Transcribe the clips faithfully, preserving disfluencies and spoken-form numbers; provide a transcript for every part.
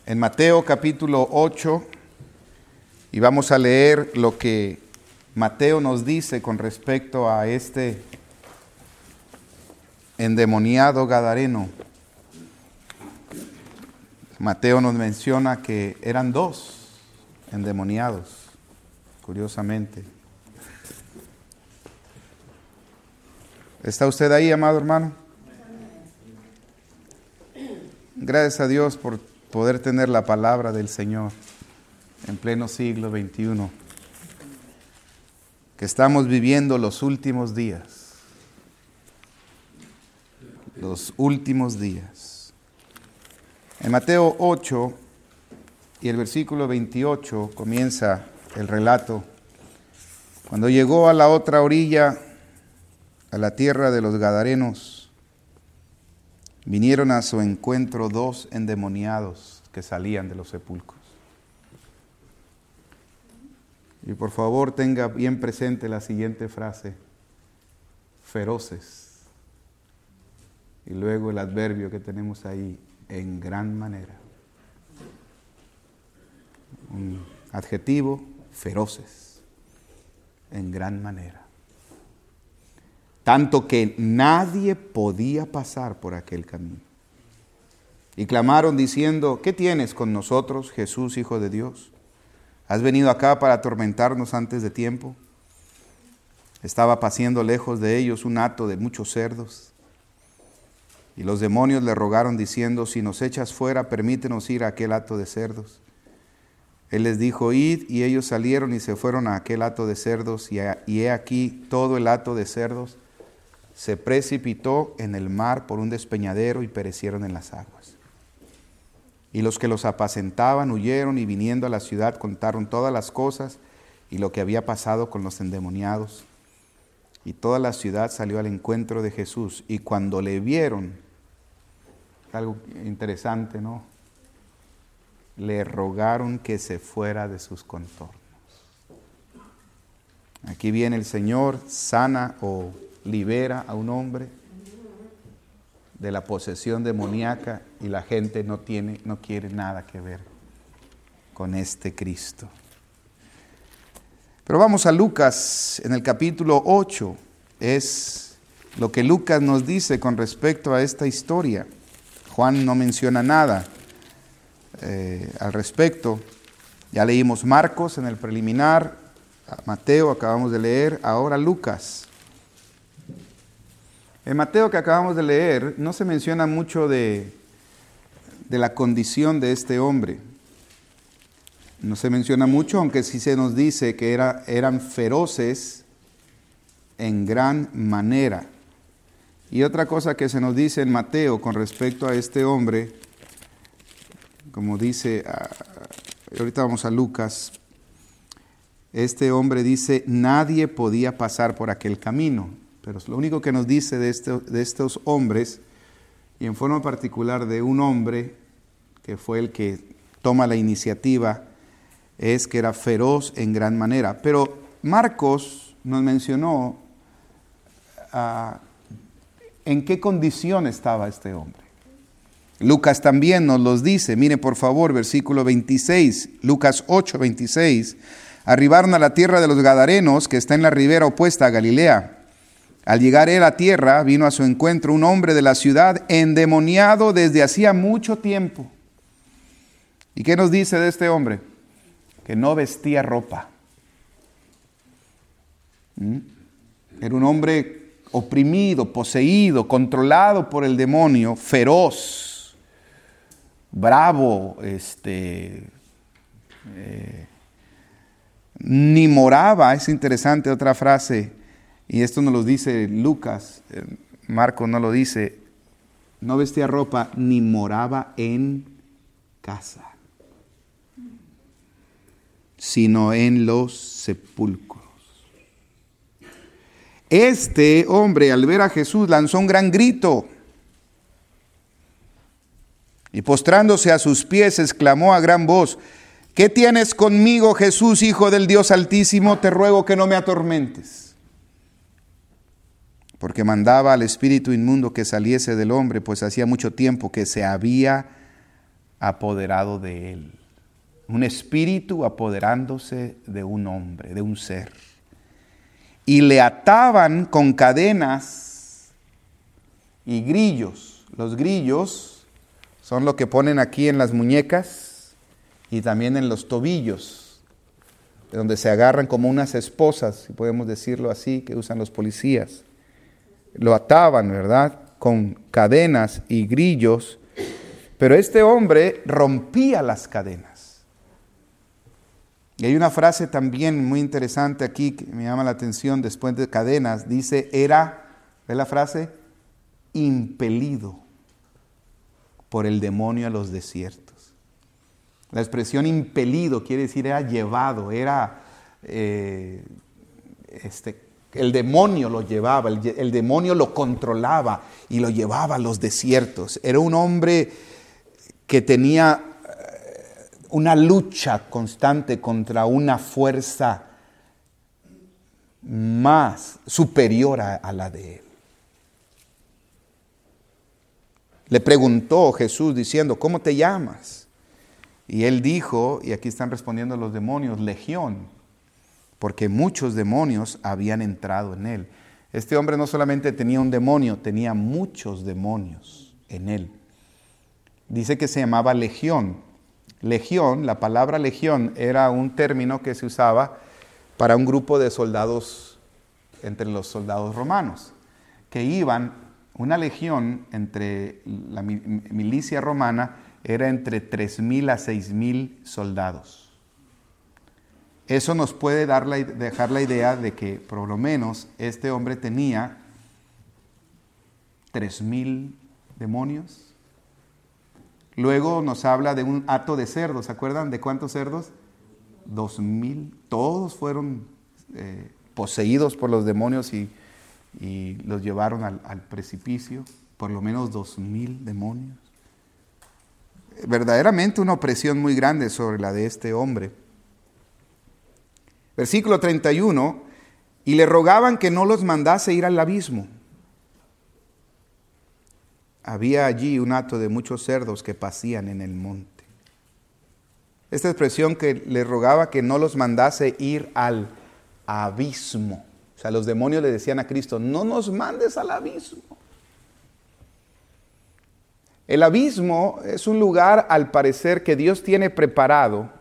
en Mateo capítulo ocho y vamos a leer lo que Mateo nos dice con respecto a este endemoniado gadareno. Mateo nos menciona que eran dos endemoniados, curiosamente. ¿Está usted ahí, amado hermano? Gracias a Dios por poder tener la palabra del Señor en pleno siglo veintiuno, que estamos viviendo los últimos días, los últimos días. En Mateo ocho y el versículo veintiocho comienza el relato. Cuando llegó a la otra orilla, a la tierra de los Gadarenos, vinieron a su encuentro dos endemoniados que salían de los sepulcros. Y por favor tenga bien presente la siguiente frase: feroces. Y luego el adverbio que tenemos ahí: en gran manera. Un adjetivo: feroces, en gran manera. Tanto que nadie podía pasar por aquel camino. Y clamaron diciendo: ¿qué tienes con nosotros, Jesús, Hijo de Dios? ¿Has venido acá para atormentarnos antes de tiempo? Estaba paciendo lejos de ellos un hato de muchos cerdos. Y los demonios le rogaron diciendo: si nos echas fuera, permítenos ir a aquel hato de cerdos. Él les dijo: id, y ellos salieron y se fueron a aquel hato de cerdos, y, a, y he aquí todo el hato de cerdos se precipitó en el mar por un despeñadero y perecieron en las aguas. Y los que los apacentaban huyeron y viniendo a la ciudad contaron todas las cosas y lo que había pasado con los endemoniados. Y toda la ciudad salió al encuentro de Jesús, y cuando le vieron, algo interesante, ¿no? Le rogaron que se fuera de sus contornos. Aquí viene el Señor, sana o libera a un hombre de la posesión demoníaca y la gente no tiene, no quiere nada que ver con este Cristo. Pero vamos a Lucas en el capítulo ocho. Es lo que Lucas nos dice con respecto a esta historia. Juan no menciona nada eh, al respecto. Ya leímos Marcos en el preliminar, Mateo acabamos de leer, ahora Lucas. En Mateo que acabamos de leer no se menciona mucho de, de la condición de este hombre. No se menciona mucho, aunque sí se nos dice que era, eran feroces en gran manera. Y otra cosa que se nos dice en Mateo con respecto a este hombre, como dice, ahorita vamos a Lucas, este hombre dice: nadie podía pasar por aquel camino. Pero lo único que nos dice de, este, de estos hombres, y en forma particular de un hombre que fue el que toma la iniciativa, es que era feroz en gran manera. Pero Marcos nos mencionó uh, en qué condición estaba este hombre. Lucas también nos los dice. Mire por favor, versículo veintiséis, Lucas ocho, veintiséis. Arribaron a la tierra de los Gadarenos, que está en la ribera opuesta a Galilea. Al llegar él a tierra, vino a su encuentro un hombre de la ciudad endemoniado desde hacía mucho tiempo. ¿Y qué nos dice de este hombre? Que no vestía ropa. ¿Mm? Era un hombre oprimido, poseído, controlado por el demonio, feroz, bravo, este, eh, ni moraba. Es interesante otra frase. Y esto nos lo dice Lucas, Marcos no lo dice: no vestía ropa ni moraba en casa, sino en los sepulcros. Este hombre, al ver a Jesús, lanzó un gran grito y postrándose a sus pies, exclamó a gran voz: ¿qué tienes conmigo, Jesús, Hijo del Dios Altísimo? Te ruego que no me atormentes. Porque mandaba al espíritu inmundo que saliese del hombre, pues hacía mucho tiempo que se había apoderado de él. Un espíritu apoderándose de un hombre, de un ser. Y le ataban con cadenas y grillos. Los grillos son lo que ponen aquí en las muñecas y también en los tobillos, de donde se agarran como unas esposas, si podemos decirlo así, que usan los policías. Lo ataban, ¿verdad?, con cadenas y grillos, pero este hombre rompía las cadenas. Y hay una frase también muy interesante aquí que me llama la atención después de cadenas. Dice, era, ¿ve la frase? Impelido por el demonio a los desiertos. La expresión impelido quiere decir era llevado, era, eh, este, el demonio lo llevaba, el, el demonio lo controlaba y lo llevaba a los desiertos. Era un hombre que tenía una lucha constante contra una fuerza más superior a, a la de él. Le preguntó Jesús diciendo, ¿cómo te llamas? Y él dijo, y aquí están respondiendo los demonios, Legión, porque muchos demonios habían entrado en él. Este hombre no solamente tenía un demonio, tenía muchos demonios en él. Dice que se llamaba Legión. Legión, la palabra legión era un término que se usaba para un grupo de soldados entre los soldados romanos, que iban, una legión entre la milicia romana era entre tres mil a seis mil soldados. Eso nos puede dar la, dejar la idea de que por lo menos este hombre tenía tres mil demonios. Luego nos habla de un hato de cerdos. ¿Se acuerdan de cuántos cerdos? Dos mil. Todos fueron eh, poseídos por los demonios y, y los llevaron al, al precipicio. Por lo menos dos mil demonios. Verdaderamente una opresión muy grande sobre la de este hombre. Versículo treinta y uno. Y le rogaban que no los mandase ir al abismo. Había allí un hato de muchos cerdos que pacían en el monte. Esta expresión que le rogaba que no los mandase ir al abismo. O sea, los demonios le decían a Cristo, no nos mandes al abismo. El abismo es un lugar, al parecer, que Dios tiene preparado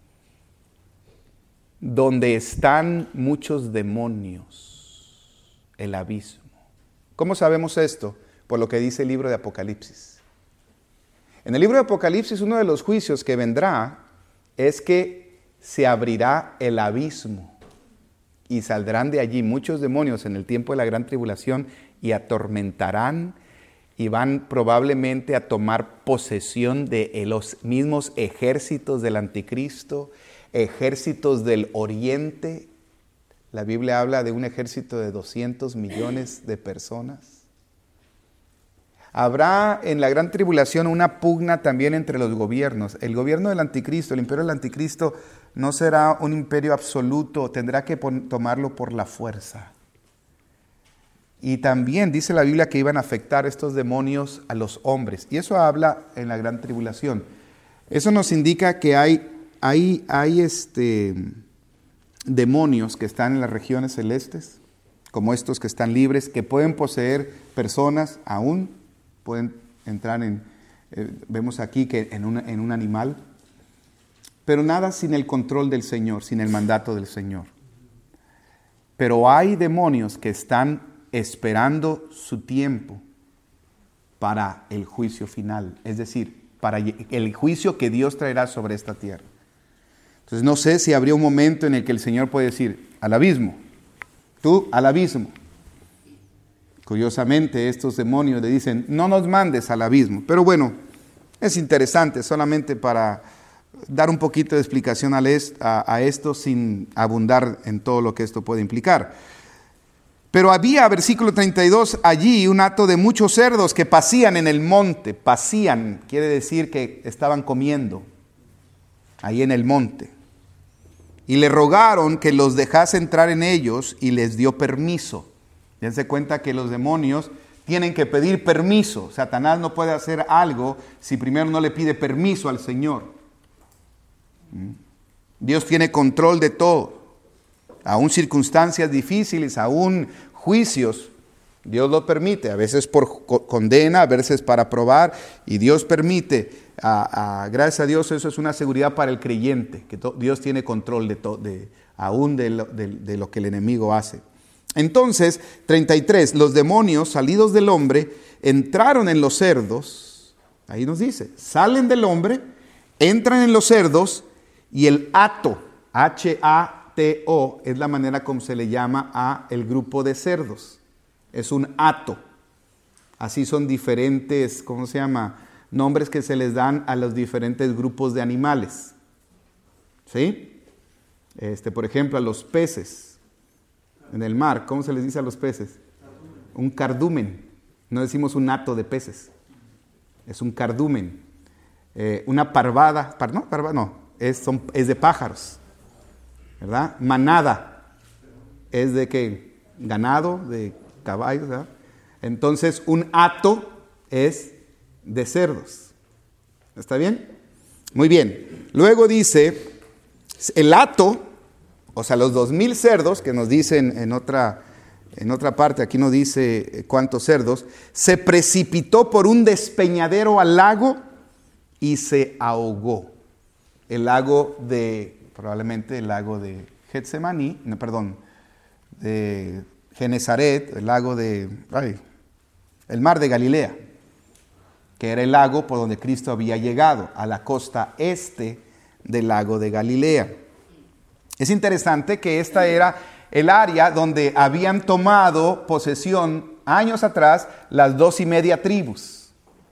donde están muchos demonios. El abismo. ¿Cómo sabemos esto? Por lo que dice el libro de Apocalipsis. En el libro de Apocalipsis, uno de los juicios que vendrá es que se abrirá el abismo y saldrán de allí muchos demonios en el tiempo de la gran tribulación y atormentarán y van probablemente a tomar posesión de los mismos ejércitos del anticristo, ejércitos del oriente. La Biblia habla de un ejército de doscientos millones de personas. Habrá en la gran tribulación una pugna también entre los gobiernos. El gobierno del anticristo, el imperio del anticristo, no será un imperio absoluto, tendrá que pon- tomarlo por la fuerza. Y también dice la Biblia que iban a afectar estos demonios a los hombres. Y eso habla en la gran tribulación. Eso nos indica que hay, hay, hay este, demonios que están en las regiones celestes, como estos que están libres, que pueden poseer personas aún. Pueden entrar en, eh, vemos aquí que en, una, en un animal, pero nada sin el control del Señor, sin el mandato del Señor. Pero hay demonios que están esperando su tiempo para el juicio final, es decir, para el juicio que Dios traerá sobre esta tierra. Entonces no sé si habría un momento en el que el Señor puede decir, al abismo, tú al abismo. Curiosamente, estos demonios le dicen, no nos mandes al abismo. Pero bueno, es interesante, solamente para dar un poquito de explicación a esto sin abundar en todo lo que esto puede implicar. Pero había, versículo treinta y dos, allí un hato de muchos cerdos que pacían en el monte. Pacían, quiere decir que estaban comiendo ahí en el monte. Y le rogaron que los dejase entrar en ellos y les dio permiso. Dense cuenta que los demonios tienen que pedir permiso. Satanás no puede hacer algo si primero no le pide permiso al Señor. Dios tiene control de todo. Aún circunstancias difíciles, aún juicios, Dios lo permite. A veces por condena, a veces para probar, y Dios permite. A, a, gracias a Dios, eso es una seguridad para el creyente, que to, Dios tiene control de, to, de aún de lo, de, de lo que el enemigo hace. Entonces, treinta y tres, los demonios salidos del hombre entraron en los cerdos. Ahí nos dice, salen del hombre, entran en los cerdos, y el hato, H A T O, es la manera como se le llama a el grupo de cerdos. Es un hato. Así son diferentes, ¿cómo se llama? Nombres que se les dan a los diferentes grupos de animales. ¿Sí? Este, por ejemplo, a los peces en el mar, ¿cómo se les dice a los peces? Un cardumen. No decimos un hato de peces. Es un cardumen. Eh, una parvada, par, no, parvada no, es, son, es de pájaros. ¿Verdad? Manada. Es de ¿qué? Ganado, de caballos, ¿verdad? Entonces, un hato es de cerdos. ¿Está bien? Muy bien. Luego dice, el hato, o sea, los dos mil cerdos, que nos dicen en otra, en otra parte, aquí no dice cuántos cerdos, se precipitó por un despeñadero al lago y se ahogó. El lago de, probablemente el lago de Getsemaní, no, perdón, de Genezaret, el lago de, ay, el mar de Galilea, que era el lago por donde Cristo había llegado, a la costa este del lago de Galilea. Es interesante que esta era el área donde habían tomado posesión años atrás las dos y media tribus.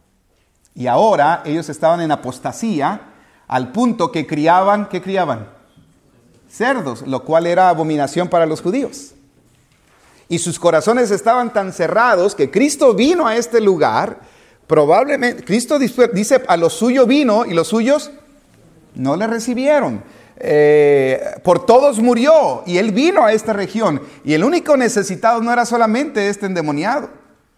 Y ahora ellos estaban en apostasía al punto que criaban, ¿qué criaban? Cerdos, lo cual era abominación para los judíos. Y sus corazones estaban tan cerrados que Cristo vino a este lugar. Probablemente, Cristo dice, a los suyos vino y los suyos no le recibieron. Eh, por todos murió y Él vino a esta región. Y el único necesitado no era solamente este endemoniado.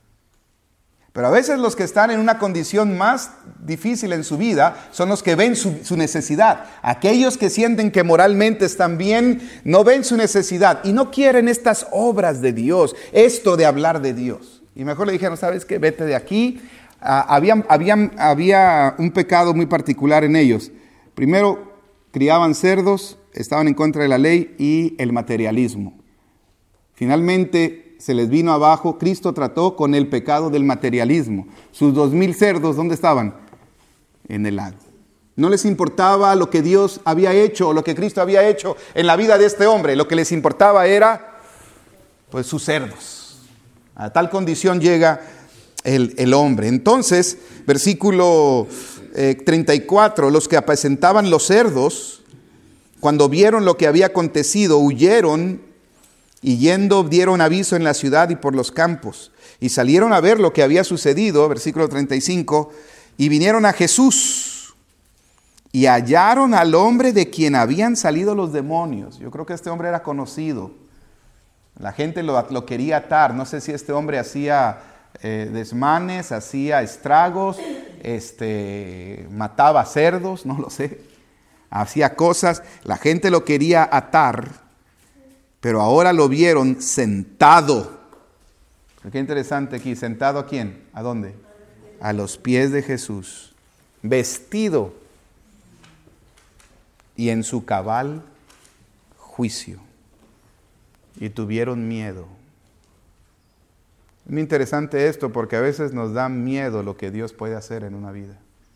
Pero a veces los que están en una condición más difícil en su vida son los que ven su, su necesidad. Aquellos que sienten que moralmente están bien, no ven su necesidad y no quieren estas obras de Dios, esto de hablar de Dios. Y mejor le dijeron, ¿sabes qué? Vete de aquí. Uh, había, había, había un pecado muy particular en ellos. Primero, criaban cerdos, estaban en contra de la ley y el materialismo. Finalmente, se les vino abajo. Cristo trató con el pecado del materialismo. Sus dos mil cerdos, ¿dónde estaban? En el lago. No les importaba lo que Dios había hecho o lo que Cristo había hecho en la vida de este hombre. Lo que les importaba era, pues, sus cerdos. A tal condición llega el, el hombre. Entonces, versículo eh, treinta y cuatro, los que apacentaban los cerdos, cuando vieron lo que había acontecido, huyeron y yendo dieron aviso en la ciudad y por los campos. Y salieron a ver lo que había sucedido, versículo treinta y cinco, y vinieron a Jesús y hallaron al hombre de quien habían salido los demonios. Yo creo que este hombre era conocido. La gente lo, lo quería atar. No sé si este hombre hacía eh, desmanes, hacía estragos, este, mataba cerdos, no lo sé. Hacía cosas, la gente lo quería atar. Pero ahora lo vieron sentado. Qué interesante aquí. ¿Sentado a quién? ¿A dónde? A los pies de Jesús. Vestido. Y en su cabal juicio. Y tuvieron miedo. Es muy interesante esto porque a veces nos da miedo lo que Dios puede hacer en una vida.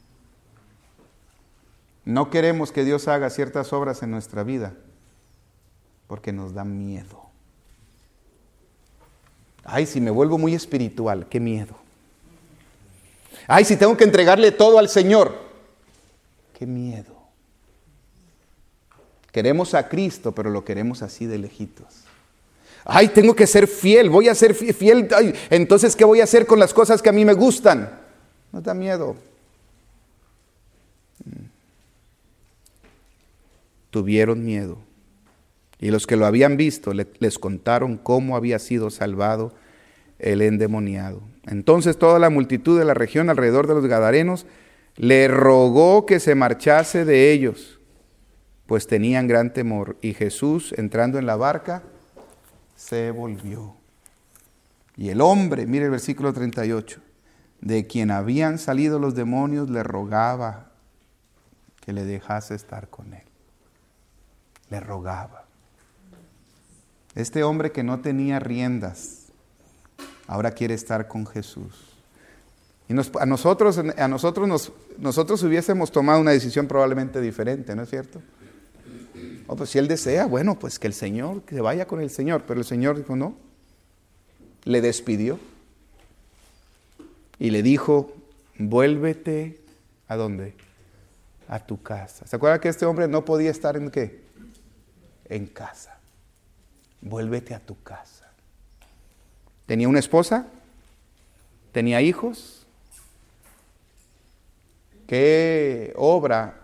No queremos que Dios haga ciertas obras en nuestra vida. Porque nos da miedo. Ay, si me vuelvo muy espiritual, qué miedo. Ay, si tengo que entregarle todo al Señor, qué miedo. Queremos a Cristo, pero lo queremos así de lejitos. Ay, tengo que ser fiel, voy a ser fiel. Ay, entonces, ¿qué voy a hacer con las cosas que a mí me gustan? Nos da miedo. Tuvieron miedo. Y los que lo habían visto les contaron cómo había sido salvado el endemoniado. Entonces toda la multitud de la región alrededor de los Gadarenos le rogó que se marchase de ellos, pues tenían gran temor. Y Jesús, entrando en la barca, se volvió. Y el hombre, mire el versículo treinta y ocho, de quien habían salido los demonios, le rogaba que le dejase estar con él. Le rogaba. Este hombre que no tenía riendas, ahora quiere estar con Jesús. Y nos, a nosotros, a nosotros, nos, nosotros hubiésemos tomado una decisión probablemente diferente, ¿no es cierto? Oh, pues si él desea, bueno, pues que el Señor, que vaya con el Señor. Pero el Señor dijo no. Le despidió. Y le dijo, vuélvete, ¿a dónde? A tu casa. ¿Se acuerdan que este hombre no podía estar en qué? En casa. Vuélvete a tu casa. ¿Tenía una esposa? ¿Tenía hijos? ¿Qué obra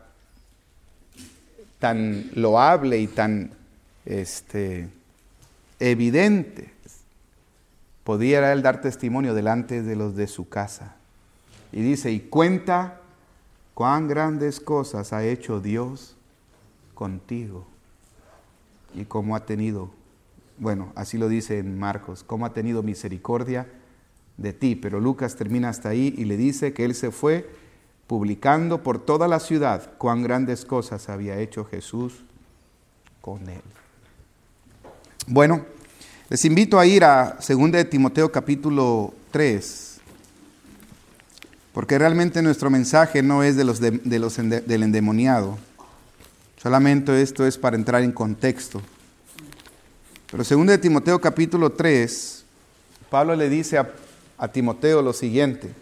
tan loable y tan este, evidente podía él dar testimonio delante de los de su casa? Y dice, y cuenta cuán grandes cosas ha hecho Dios contigo y cómo ha tenido, bueno, así lo dice en Marcos, cómo ha tenido misericordia de ti. Pero Lucas termina hasta ahí y le dice que él se fue publicando por toda la ciudad cuán grandes cosas había hecho Jesús con él. Bueno, les invito a ir a segunda de Timoteo capítulo tres, porque realmente nuestro mensaje no es de los, de, de los ende, del endemoniado, solamente esto es para entrar en contexto. Pero segunda de Timoteo capítulo tres, Pablo le dice a, a Timoteo lo siguiente.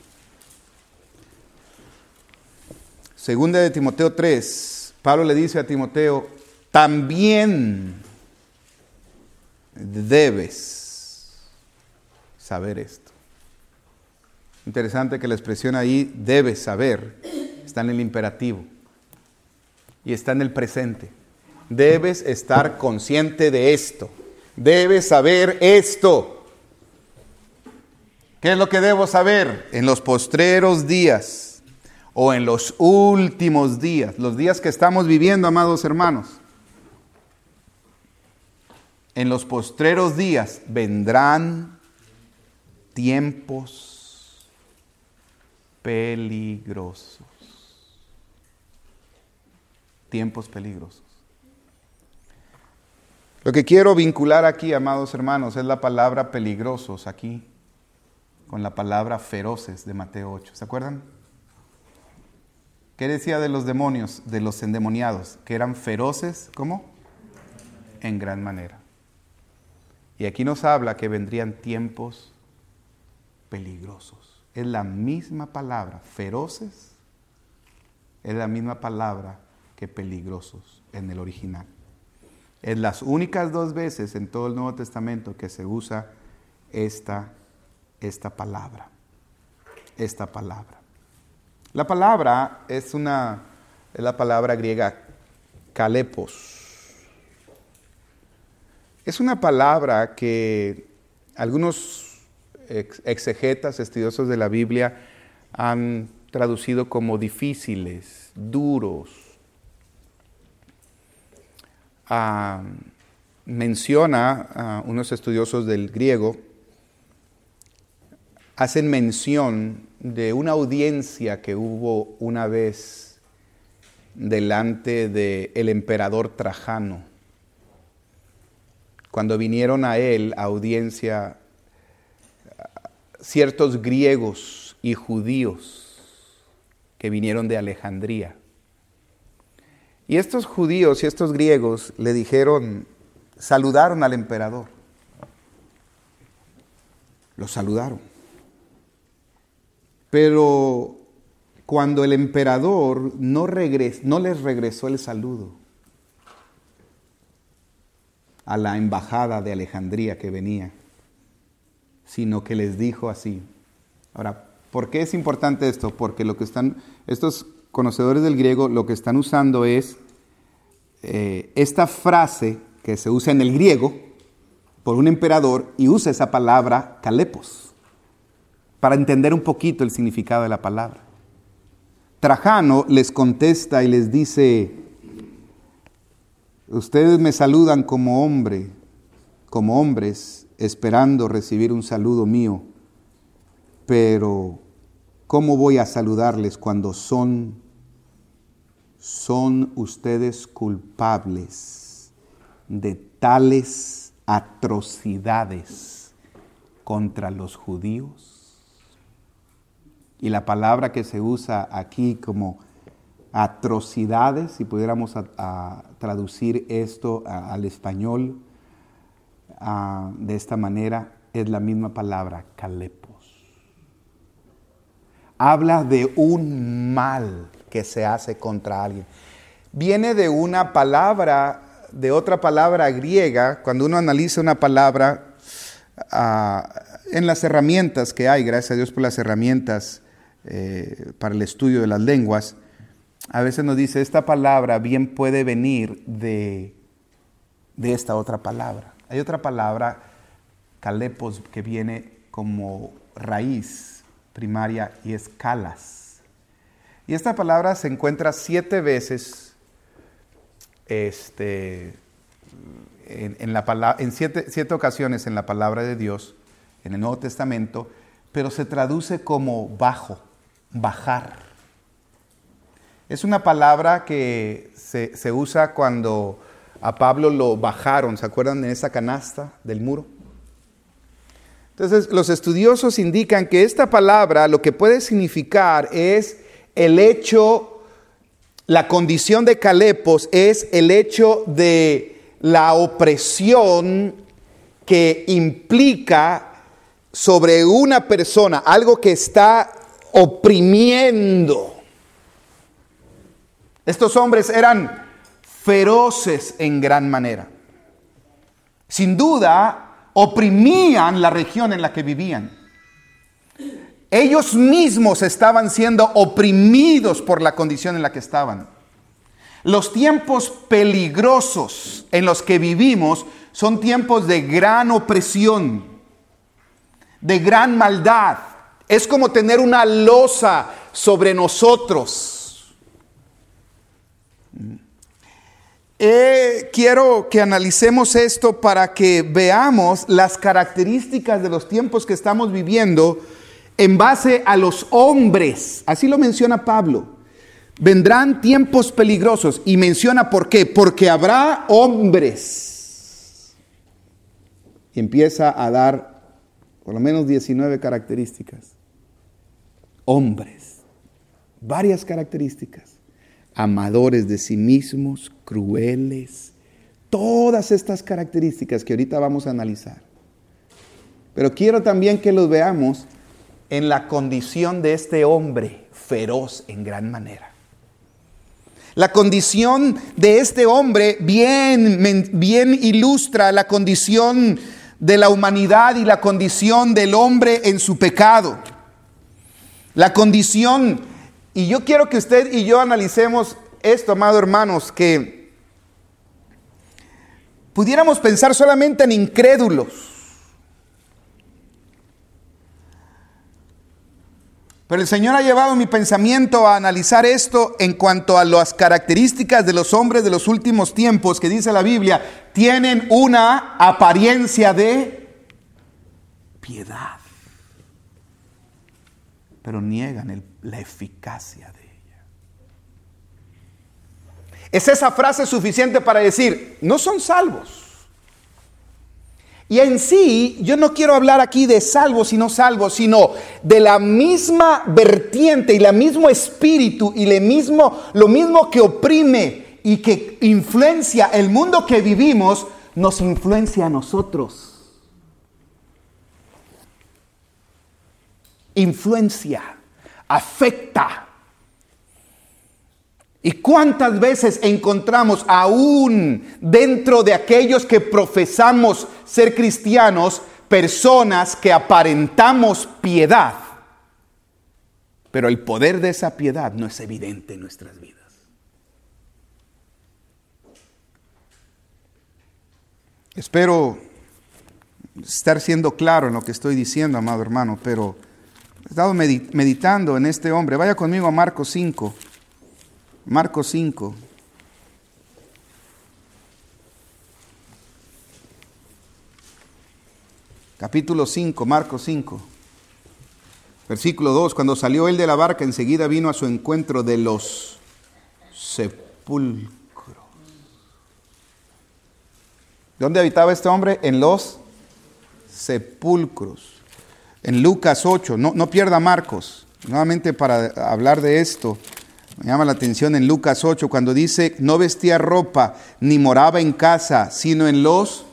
Segunda de Timoteo tres, Pablo le dice a Timoteo, también debes saber esto. Interesante que la expresión ahí, debes saber, está en el imperativo y está en el presente. Debes estar consciente de esto. Debes saber esto. ¿Qué es lo que debo saber? En los postreros días o en los últimos días, los días que estamos viviendo, amados hermanos, en los postreros días vendrán tiempos peligrosos. Tiempos peligrosos. Lo que quiero vincular aquí, amados hermanos, es la palabra peligrosos aquí con la palabra feroces de Mateo ocho. ¿Se acuerdan? ¿Qué decía de los demonios, de los endemoniados? Que eran feroces, ¿cómo? En gran manera. Y aquí nos habla que vendrían tiempos peligrosos. Es la misma palabra, feroces, es la misma palabra que peligrosos en el original. Es las únicas dos veces en todo el Nuevo Testamento que se usa esta, esta palabra. Esta palabra. La palabra es una, es la palabra griega kalepos. Es una palabra que algunos exegetas, estudiosos de la Biblia, han traducido como difíciles, duros. Uh, menciona uh, unos estudiosos del griego, hacen mención de una audiencia que hubo una vez delante del emperador Trajano. Cuando vinieron a él a audiencia ciertos griegos y judíos que vinieron de Alejandría. Y estos judíos y estos griegos le dijeron, saludaron al emperador. Lo saludaron. Pero cuando el emperador no, regres, no les regresó el saludo a la embajada de Alejandría que venía, sino que les dijo así. Ahora, ¿por qué es importante esto? Porque lo que están, estos conocedores del griego lo que están usando es eh, esta frase que se usa en el griego, por un emperador y usa esa palabra calepos para entender un poquito el significado de la palabra. Trajano les contesta y les dice: ustedes me saludan como hombre, como hombres, esperando recibir un saludo mío, pero ¿cómo voy a saludarles cuando son, son ustedes culpables de tales atrocidades contra los judíos? Y la palabra que se usa aquí como atrocidades, si pudiéramos a, a traducir esto a, al español a, de esta manera, es la misma palabra, calepos. Habla de un mal que se hace contra alguien. Viene de una palabra, de otra palabra griega. Cuando uno analiza una palabra uh, en las herramientas que hay, gracias a Dios por las herramientas eh, para el estudio de las lenguas, a veces nos dice, esta palabra bien puede venir de, de esta otra palabra. Hay otra palabra, calepos, que viene como raíz primaria y es calas. Y esta palabra se encuentra siete veces este, en, en, la palabra, en siete, siete ocasiones en la palabra de Dios, en el Nuevo Testamento, pero se traduce como bajo, bajar. Es una palabra que se, se usa cuando a Pablo lo bajaron, ¿se acuerdan de esa canasta del muro? Entonces, los estudiosos indican que esta palabra lo que puede significar es el hecho, la condición de calepos es el hecho de la opresión que implica sobre una persona, algo que está oprimiendo. Estos hombres eran feroces en gran manera. Sin duda, oprimían la región en la que vivían. Ellos mismos estaban siendo oprimidos por la condición en la que estaban. Los tiempos peligrosos en los que vivimos son tiempos de gran opresión, de gran maldad. Es como tener una losa sobre nosotros. Eh, quiero que analicemos esto para que veamos las características de los tiempos que estamos viviendo en base a los hombres. Así lo menciona Pablo. Vendrán tiempos peligrosos y menciona por qué. Porque habrá hombres. Y empieza a dar por lo menos diecinueve características. Hombres. Varias características. Amadores de sí mismos, crueles, todas estas características que ahorita vamos a analizar. Pero quiero también que los veamos en la condición de este hombre feroz en gran manera. La condición de este hombre bien, bien ilustra la condición de la humanidad y la condición del hombre en su pecado. La condición... Y yo quiero que usted y yo analicemos esto, amados hermanos, que pudiéramos pensar solamente en incrédulos. Pero el Señor ha llevado mi pensamiento a analizar esto en cuanto a las características de los hombres de los últimos tiempos, que dice la Biblia, tienen una apariencia de piedad, pero niegan el, la eficacia de ella. ¿Es esa frase suficiente para decir, no son salvos? Y en sí, yo no quiero hablar aquí de salvos y no salvos, sino de la misma vertiente y el mismo espíritu y el mismo, lo mismo que oprime y que influencia el mundo que vivimos, nos influencia a nosotros. Influencia, afecta. ¿Y cuántas veces encontramos aún dentro de aquellos que profesamos ser cristianos, personas que aparentamos piedad, pero el poder de esa piedad no es evidente en nuestras vidas? Espero estar siendo claro en lo que estoy diciendo, amado hermano, pero he estado meditando en este hombre. Vaya conmigo a Marcos cinco. Marcos cinco. Capítulo cinco, Marcos cinco. Versículo dos. Cuando salió él de la barca, enseguida vino a su encuentro de los sepulcros. ¿Dónde habitaba este hombre? En los sepulcros. En Lucas ocho, no, no pierda Marcos. Nuevamente para hablar de esto, me llama la atención en Lucas ocho, cuando dice, no vestía ropa, ni moraba en casa, sino en los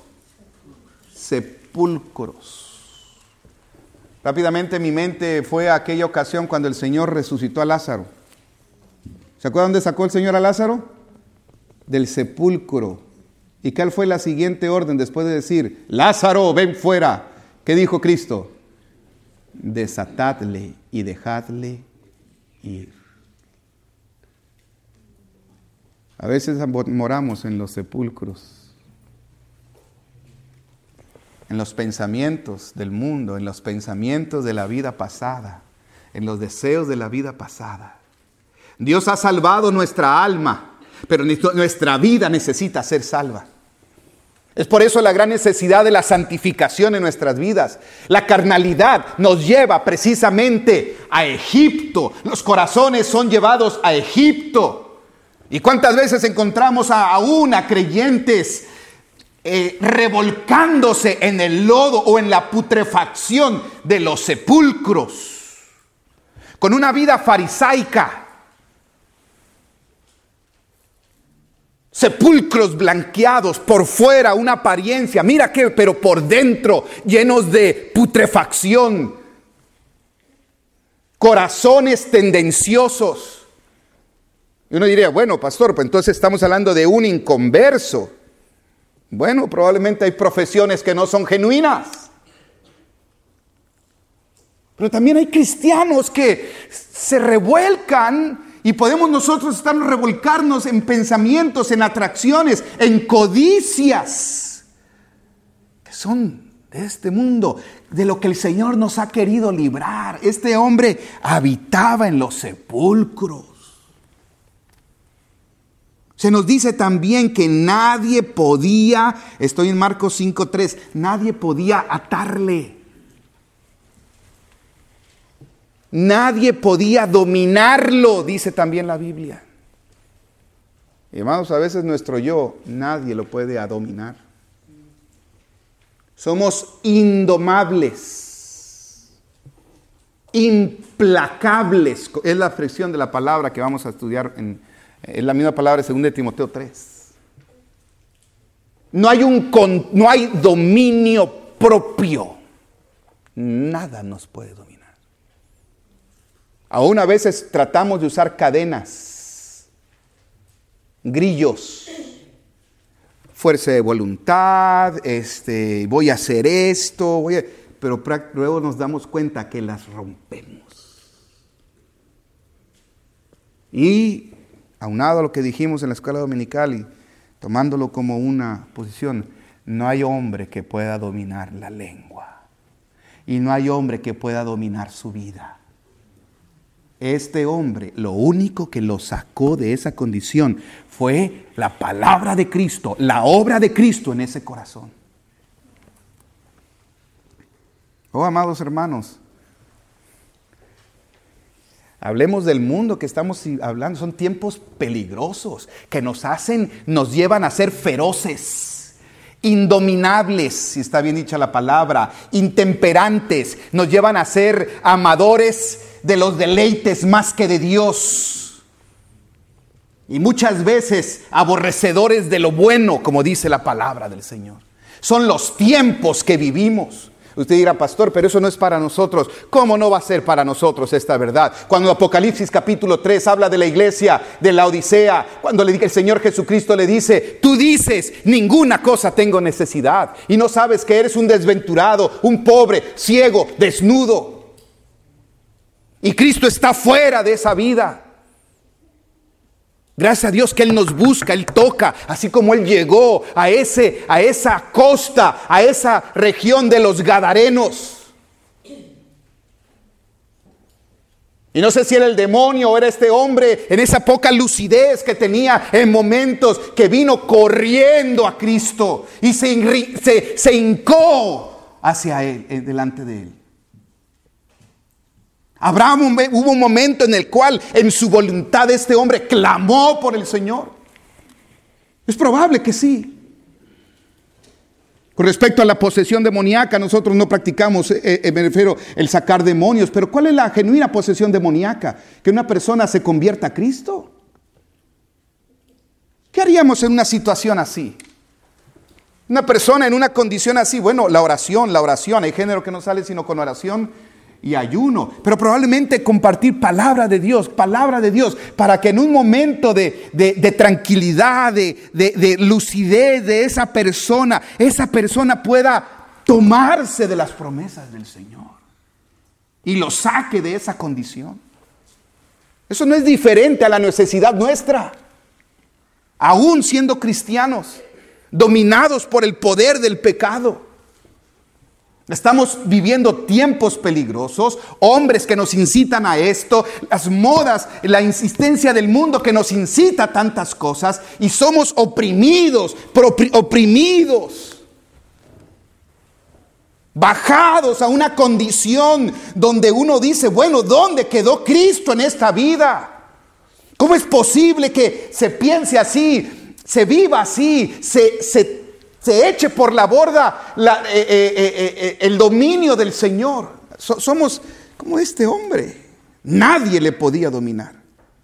sepulcros. Rápidamente mi mente fue a aquella ocasión cuando el Señor resucitó a Lázaro. ¿Se acuerdan dónde sacó el Señor a Lázaro? Del sepulcro. ¿Y cuál fue la siguiente orden después de decir, Lázaro, ven fuera? ¿Qué dijo Cristo? Desatadle y dejadle ir. A veces moramos en los sepulcros, en los pensamientos del mundo, en los pensamientos de la vida pasada, en los deseos de la vida pasada. Dios ha salvado nuestra alma, pero nuestra vida necesita ser salva. Es por eso la gran necesidad de la santificación en nuestras vidas. La carnalidad nos lleva precisamente a Egipto. Los corazones son llevados a Egipto. ¿Y cuántas veces encontramos a, aún a creyentes eh, revolcándose en el lodo o en la putrefacción de los sepulcros? Con una vida farisaica. Sepulcros blanqueados, por fuera una apariencia, mira que, pero por dentro llenos de putrefacción, corazones tendenciosos. Y uno diría, bueno, pastor, pues entonces estamos hablando de un inconverso. Bueno, probablemente hay profesiones que no son genuinas. Pero también hay cristianos que se revuelcan. Y podemos nosotros estar revolcarnos en pensamientos, en atracciones, en codicias, que son de este mundo, de lo que el Señor nos ha querido librar. Este hombre habitaba en los sepulcros. Se nos dice también que nadie podía, estoy en Marcos cinco tres, nadie podía atarle. Nadie podía dominarlo, dice también la Biblia. Y hermanos, a veces nuestro yo, nadie lo puede dominar. Somos indomables, implacables. Es la expresión de la palabra que vamos a estudiar, en, es la misma palabra de segunda de Timoteo tres. No hay, un, no hay dominio propio. Nada nos puede dominar. Aún a veces tratamos de usar cadenas, grillos, fuerza de voluntad, este, voy a hacer esto, voy a, pero luego nos damos cuenta que las rompemos. Y aunado a lo que dijimos en la escuela dominical y tomándolo como una posición, no hay hombre que pueda dominar la lengua y no hay hombre que pueda dominar su vida. Este hombre, lo único que lo sacó de esa condición fue la palabra de Cristo, la obra de Cristo en ese corazón. Oh, amados hermanos, hablemos del mundo que estamos hablando. Son tiempos peligrosos que nos hacen, nos llevan a ser feroces, indominables, si está bien dicha la palabra, intemperantes, nos llevan a ser amadores de los deleites más que de Dios. Y muchas veces aborrecedores de lo bueno, como dice la palabra del Señor. Son los tiempos que vivimos. Usted dirá, pastor, pero eso no es para nosotros. ¿Cómo no va a ser para nosotros esta verdad? Cuando Apocalipsis capítulo tres habla de la iglesia de la Odisea, cuando le, el Señor Jesucristo le dice, tú dices, ninguna cosa tengo necesidad. Y no sabes que eres un desventurado, un pobre, ciego, desnudo. Y Cristo está fuera de esa vida. Gracias a Dios que Él nos busca, Él toca, así como Él llegó a, ese, a esa costa, a esa región de los Gadarenos. Y no sé si era el demonio o era este hombre en esa poca lucidez que tenía en momentos que vino corriendo a Cristo y se, se, se hincó hacia Él, delante de Él. Abraham, hubo un momento en el cual en su voluntad este hombre clamó por el Señor. Es probable que sí. Con respecto a la posesión demoníaca, nosotros no practicamos, eh, eh, me refiero, el sacar demonios. Pero ¿cuál es la genuina posesión demoníaca? Que una persona se convierta a Cristo. ¿Qué haríamos en una situación así? Una persona en una condición así, bueno, la oración, la oración, hay género que no sale sino con oración y ayuno, pero probablemente compartir palabra de Dios, palabra de Dios, para que en un momento de, de, de tranquilidad, de, de, de lucidez de esa persona, esa persona pueda tomarse de las promesas del Señor y lo saque de esa condición. Eso no es diferente a la necesidad nuestra, aún siendo cristianos, dominados por el poder del pecado. Estamos viviendo tiempos peligrosos, hombres que nos incitan a esto, las modas, la insistencia del mundo que nos incita a tantas cosas y somos oprimidos, oprimidos, bajados a una condición donde uno dice, bueno, ¿dónde quedó Cristo en esta vida? ¿Cómo es posible que se piense así, se viva así, se, se Se eche por la borda la, eh, eh, eh, eh, el dominio del Señor? So, somos como este hombre. Nadie le podía dominar.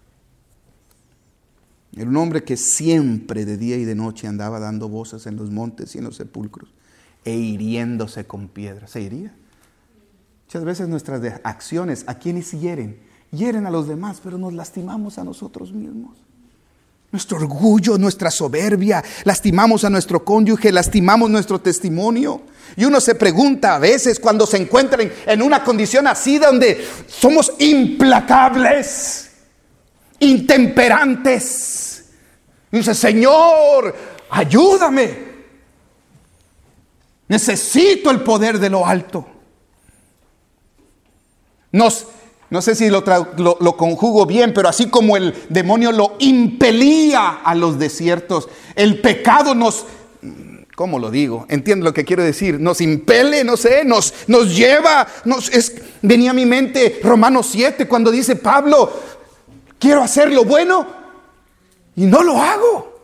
Era un hombre que siempre de día y de noche andaba dando voces en los montes y en los sepulcros e hiriéndose con piedras. ¿Se iría? Muchas veces nuestras acciones, ¿a quiénes hieren? Hieren a los demás, pero nos lastimamos a nosotros mismos. Nuestro orgullo, nuestra soberbia, lastimamos a nuestro cónyuge, lastimamos nuestro testimonio. Y uno se pregunta a veces cuando se encuentran en una condición así donde somos implacables, intemperantes. Y dice, Señor, ayúdame. Necesito el poder de lo alto. Nos No sé si lo, lo, lo conjugo bien, pero así como el demonio lo impelía a los desiertos, el pecado nos, ¿cómo lo digo? Entiendo lo que quiero decir, nos impele, no sé, nos, nos lleva, nos, es, venía a mi mente Romanos siete cuando dice Pablo, quiero hacer lo bueno y no lo hago.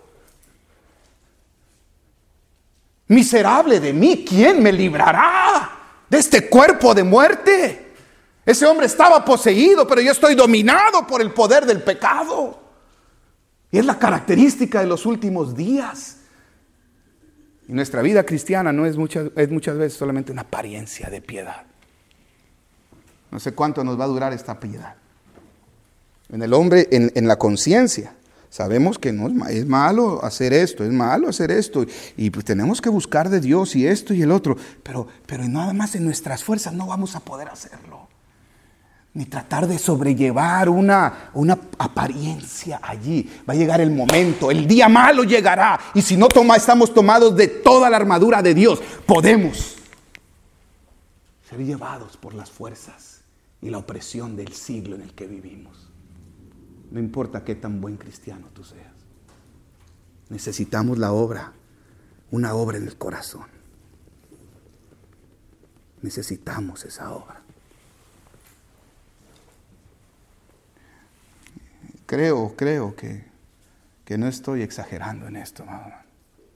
Miserable de mí, ¿quién me librará de este cuerpo de muerte? Ese hombre estaba poseído, pero yo estoy dominado por el poder del pecado. Y es la característica de los últimos días. Y nuestra vida cristiana no es muchas, es muchas veces solamente una apariencia de piedad. No sé cuánto nos va a durar esta piedad. En el hombre, en, en la conciencia, sabemos que no es, es malo hacer esto, es malo hacer esto. Y pues tenemos que buscar de Dios y esto y el otro. Pero, pero nada más en nuestras fuerzas no vamos a poder hacerlo. Ni tratar de sobrellevar una, una apariencia allí. Va a llegar el momento, el día malo llegará. Y si no toma, estamos tomados de toda la armadura de Dios, podemos ser llevados por las fuerzas y la opresión del siglo en el que vivimos. No importa qué tan buen cristiano tú seas. Necesitamos la obra, una obra en el corazón. Necesitamos esa obra. Creo, creo que, que no estoy exagerando en esto, mamá.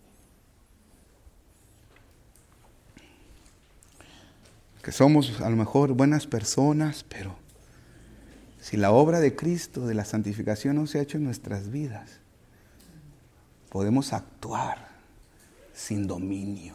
Que somos a lo mejor buenas personas, pero si la obra de Cristo, de la santificación, no se ha hecho en nuestras vidas, podemos actuar sin dominio,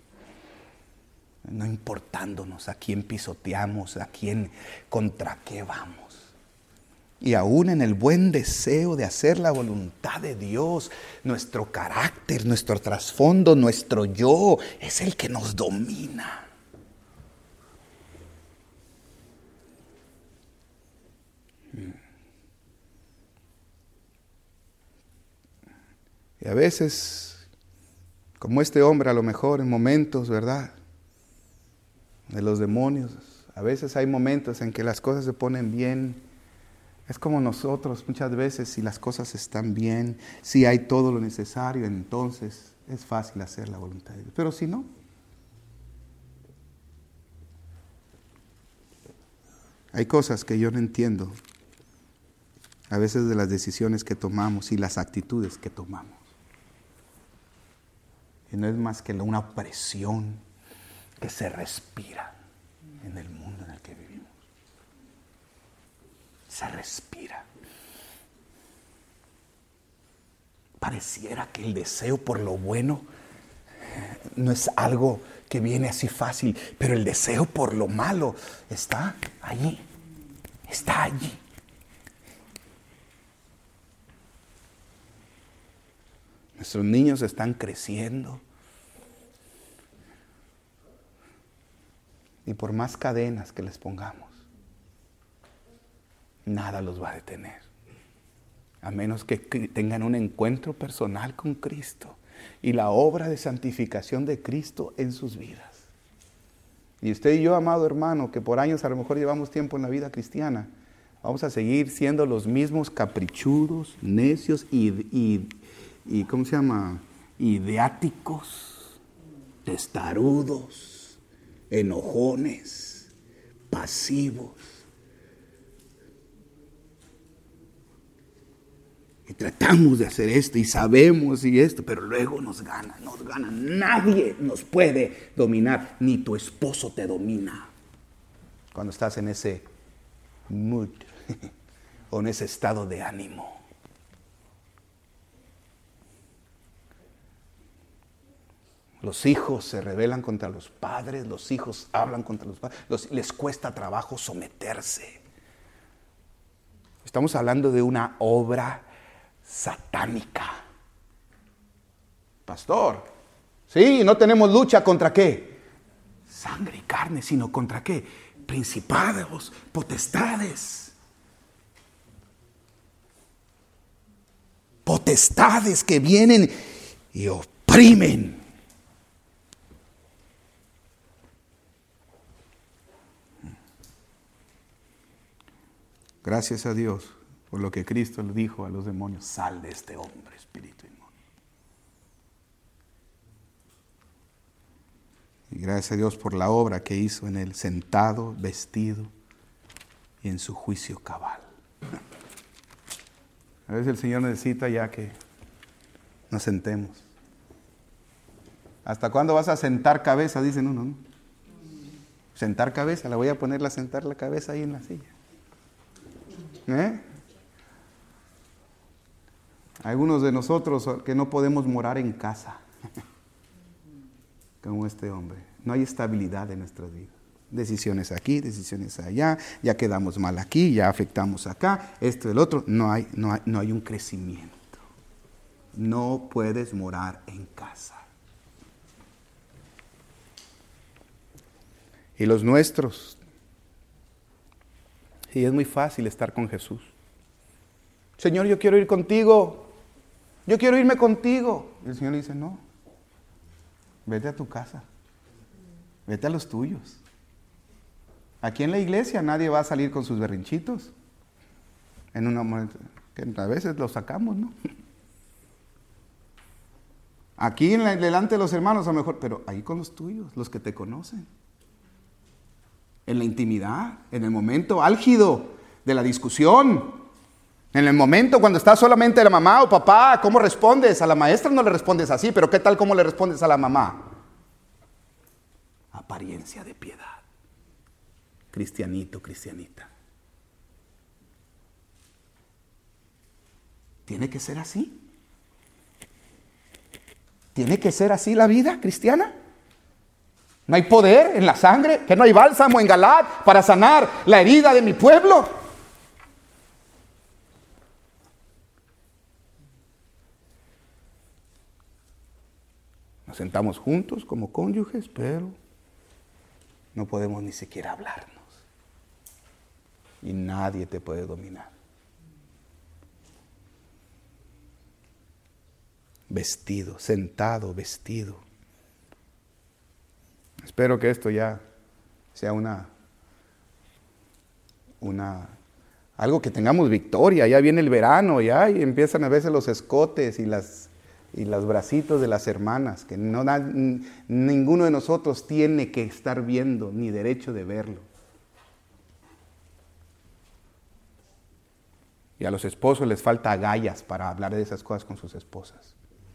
no importándonos a quién pisoteamos, a quién, contra qué vamos. Y aún en el buen deseo de hacer la voluntad de Dios, nuestro carácter, nuestro trasfondo, nuestro yo, es el que nos domina. Y a veces, como este hombre a lo mejor en momentos, ¿verdad?, de los demonios, a veces hay momentos en que las cosas se ponen bien. Es como nosotros muchas veces, si las cosas están bien, si hay todo lo necesario, entonces es fácil hacer la voluntad de Dios. Pero si no, hay cosas que yo no entiendo a veces de las decisiones que tomamos y las actitudes que tomamos. Y no es más que una presión que se respira en el mundo en el que vivimos. Se respira. Pareciera que el deseo por lo bueno no es algo que viene así fácil, pero el deseo por lo malo está allí, está allí. Nuestros niños están creciendo y por más cadenas que les pongamos, nada los va a detener, a menos que tengan un encuentro personal con Cristo y la obra de santificación de Cristo en sus vidas. Y usted y yo, amado hermano, que por años a lo mejor llevamos tiempo en la vida cristiana, vamos a seguir siendo los mismos caprichudos, necios y, y, y ¿cómo se llama? Ideáticos, testarudos, enojones, pasivos. Y tratamos de hacer esto y sabemos y esto, pero luego nos gana, nos gana. Nadie nos puede dominar, ni tu esposo te domina. Cuando estás en ese mood o en ese estado de ánimo. Los hijos se rebelan contra los padres, los hijos hablan contra los padres, los, les cuesta trabajo someterse. Estamos hablando de una obra satánica. Pastor, sí, no tenemos lucha contra qué, sangre y carne, sino contra qué, principados, potestades, potestades que vienen y oprimen. Gracias a Dios por lo que Cristo le dijo a los demonios: sal de este hombre, espíritu inmundo. Y gracias a Dios por la obra que hizo en él, sentado, vestido y en su juicio cabal. A veces el Señor necesita ya que nos sentemos. ¿Hasta cuándo vas a sentar cabeza? Dicen uno, ¿no? Sentar cabeza, la voy a ponerla a sentar la cabeza ahí en la silla. ¿Eh? Algunos de nosotros que no podemos morar en casa, como este hombre. No hay estabilidad en nuestras vidas. Decisiones aquí, decisiones allá, ya quedamos mal aquí, ya afectamos acá, esto y el otro. No hay, no hay, no hay un crecimiento. No puedes morar en casa. Y los nuestros. Y es muy fácil estar con Jesús. Señor, yo quiero ir contigo. Yo quiero irme contigo. Y el Señor le dice, no. Vete a tu casa. Vete a los tuyos. Aquí en la iglesia nadie va a salir con sus berrinchitos. En una momento, que a veces los sacamos, ¿no? Aquí en la, delante de los hermanos a lo mejor, pero ahí con los tuyos, los que te conocen. En la intimidad, en el momento álgido de la discusión, en el momento cuando está solamente la mamá o papá, ¿cómo respondes? A la maestra no le respondes así, pero ¿qué tal cómo le respondes a la mamá? Apariencia de piedad. Cristianito, cristianita. ¿Tiene que ser así? ¿Tiene que ser así la vida cristiana? ¿No hay poder en la sangre? ¿Que no hay bálsamo en Galaad para sanar la herida de mi pueblo? Nos sentamos juntos como cónyuges, pero no podemos ni siquiera hablarnos. Y nadie te puede dominar. vestido, sentado, vestido. Espero que esto ya sea una, una, algo que tengamos victoria. Ya viene el verano, ya, y empiezan a veces los escotes y las, y los bracitos de las hermanas, que no da, ninguno de nosotros tiene que estar viendo, ni derecho de verlo. Y a los esposos les falta agallas para hablar de esas cosas con sus esposas.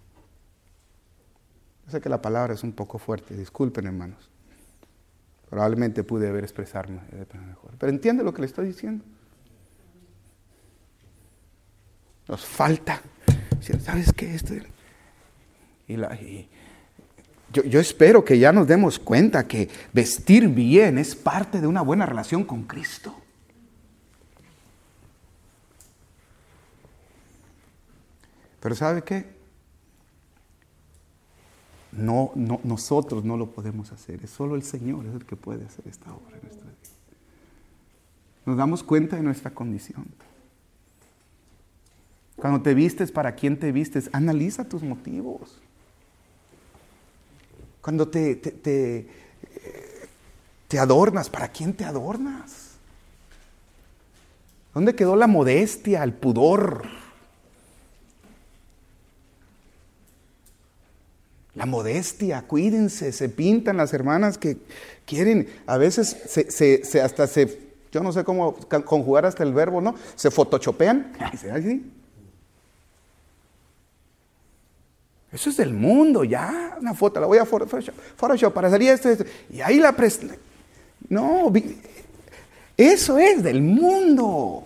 Yo sé que la palabra es un poco fuerte, disculpen hermanos. Probablemente pude haber expresarme mejor. Pero entiende lo que le estoy diciendo. Nos falta. ¿Sabes qué? Esto, y la, y yo, yo espero que ya nos demos cuenta que vestir bien es parte de una buena relación con Cristo. Pero ¿sabe qué? No, no, nosotros no lo podemos hacer. Es solo el Señor es el que puede hacer esta obra en nuestra vida. Nos damos cuenta de nuestra condición. Cuando te vistes, ¿para quién te vistes? Analiza tus motivos. Cuando te, te, te, te adornas, ¿para quién te adornas? ¿Dónde quedó la modestia, el pudor? La modestia, cuídense, se pintan las hermanas que quieren, a veces se, se, se hasta se, yo no sé cómo conjugar hasta el verbo, ¿no? Se photoshopean, así. Eso es del mundo, ya, una foto, la voy a Photoshop, Photoshop para salir esto, esto, y ahí la presento. No, eso es del mundo.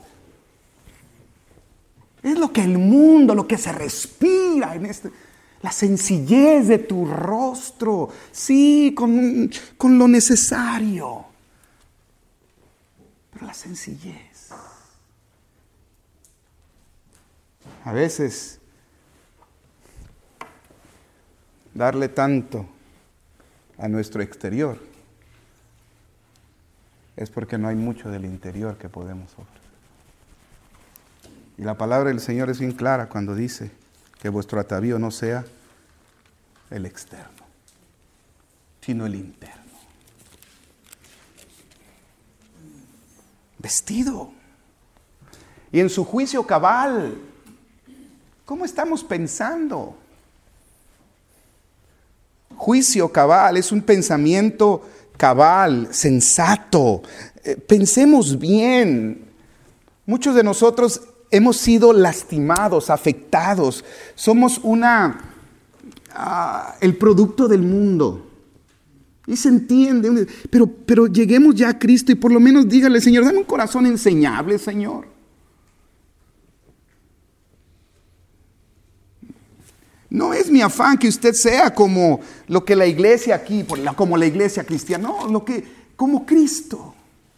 Es lo que el mundo, lo que se respira en este... La sencillez de tu rostro, sí, con, con lo necesario. Pero la sencillez. A veces, darle tanto a nuestro exterior es porque no hay mucho del interior que podemos ofrecer. Y la palabra del Señor es bien clara cuando dice que vuestro atavío no sea el externo, sino el interno. Vestido. Y en su juicio cabal, ¿cómo estamos pensando? Juicio cabal es un pensamiento cabal, sensato. Eh, pensemos bien. Muchos de nosotros hemos sido lastimados, afectados. Somos una, uh, el producto del mundo. Y se entiende. Pero, pero lleguemos ya a Cristo y por lo menos dígale, Señor, dame un corazón enseñable, Señor. No es mi afán que usted sea como lo que la iglesia aquí, como la iglesia cristiana. No, lo que, como Cristo.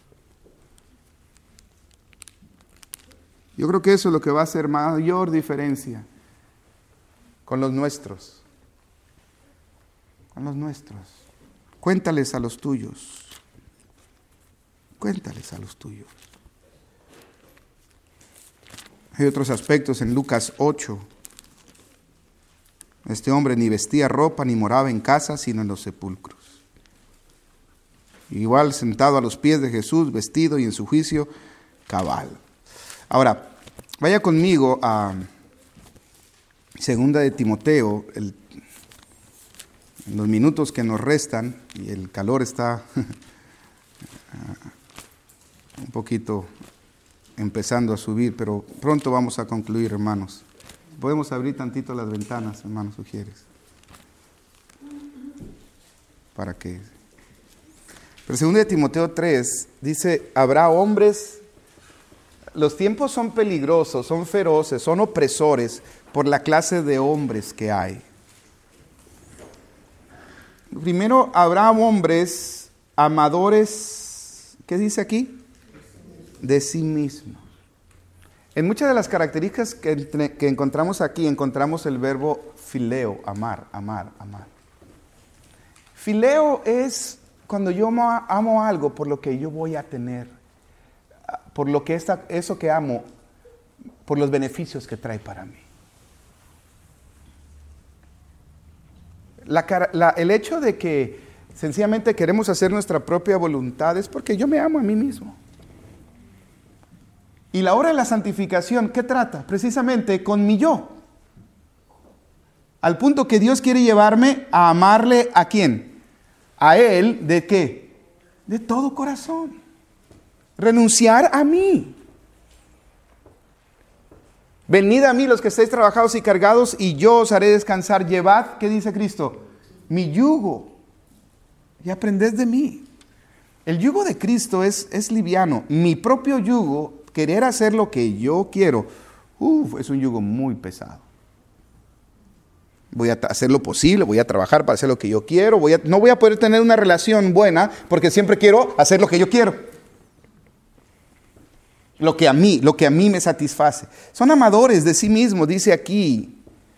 Yo creo que eso es lo que va a hacer mayor diferencia con los nuestros. Con los nuestros. Cuéntales a los tuyos. Cuéntales a los tuyos. Hay otros aspectos en Lucas ocho. Este hombre ni vestía ropa ni moraba en casa, sino en los sepulcros. Igual sentado a los pies de Jesús, vestido y en su juicio cabal. Ahora, vaya conmigo a Segunda de Timoteo, el, en los minutos que nos restan, y el calor está un poquito empezando a subir, pero pronto vamos a concluir, hermanos. Podemos abrir tantito las ventanas, hermanos, sugieres. Para que... Pero Segunda de Timoteo tres dice, habrá hombres... Los tiempos son peligrosos, son feroces, son opresores por la clase de hombres que hay. Primero, habrá hombres amadores, ¿qué dice aquí? De sí mismos. En muchas de las características que, que encontramos aquí, encontramos el verbo fileo, amar, amar, amar. Fileo es cuando yo amo algo por lo que yo voy a tener. Por lo que esta, eso que amo, por los beneficios que trae para mí. La, la, el hecho de que sencillamente queremos hacer nuestra propia voluntad es porque yo me amo a mí mismo. Y la hora de la santificación, ¿qué trata? Precisamente con mi yo. Al punto que Dios quiere llevarme a amarle ¿a quién? A Él, ¿de qué? De todo corazón. Renunciar a mí. Venid a mí los que estéis trabajados y cargados y yo os haré descansar. Llevad, ¿qué dice Cristo? Mi yugo. Y aprended de mí. El yugo de Cristo es, es liviano. Mi propio yugo, querer hacer lo que yo quiero, uf, es un yugo muy pesado. Voy a hacer lo posible, voy a trabajar para hacer lo que yo quiero. Voy a, no voy a poder tener una relación buena porque siempre quiero hacer lo que yo quiero. Lo que a mí, lo que a mí me satisface. Son amadores de sí mismos, dice aquí.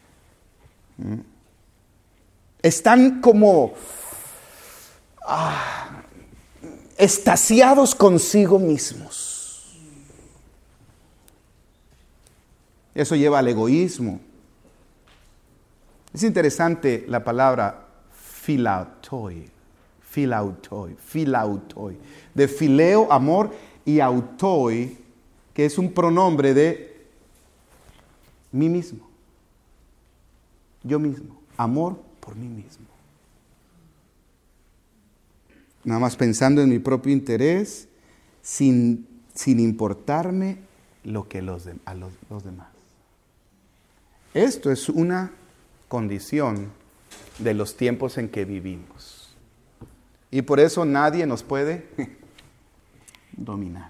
Están como ah, extasiados consigo mismos. Eso lleva al egoísmo. Es interesante la palabra philautoi, philautoi, philautoi, de fileo, amor, y autoi, que es un pronombre de mí mismo, yo mismo, amor por mí mismo. Nada más pensando en mi propio interés, sin, sin importarme lo que los, de, a los, los demás. Esto es una condición de los tiempos en que vivimos. Y por eso nadie nos puede dominar.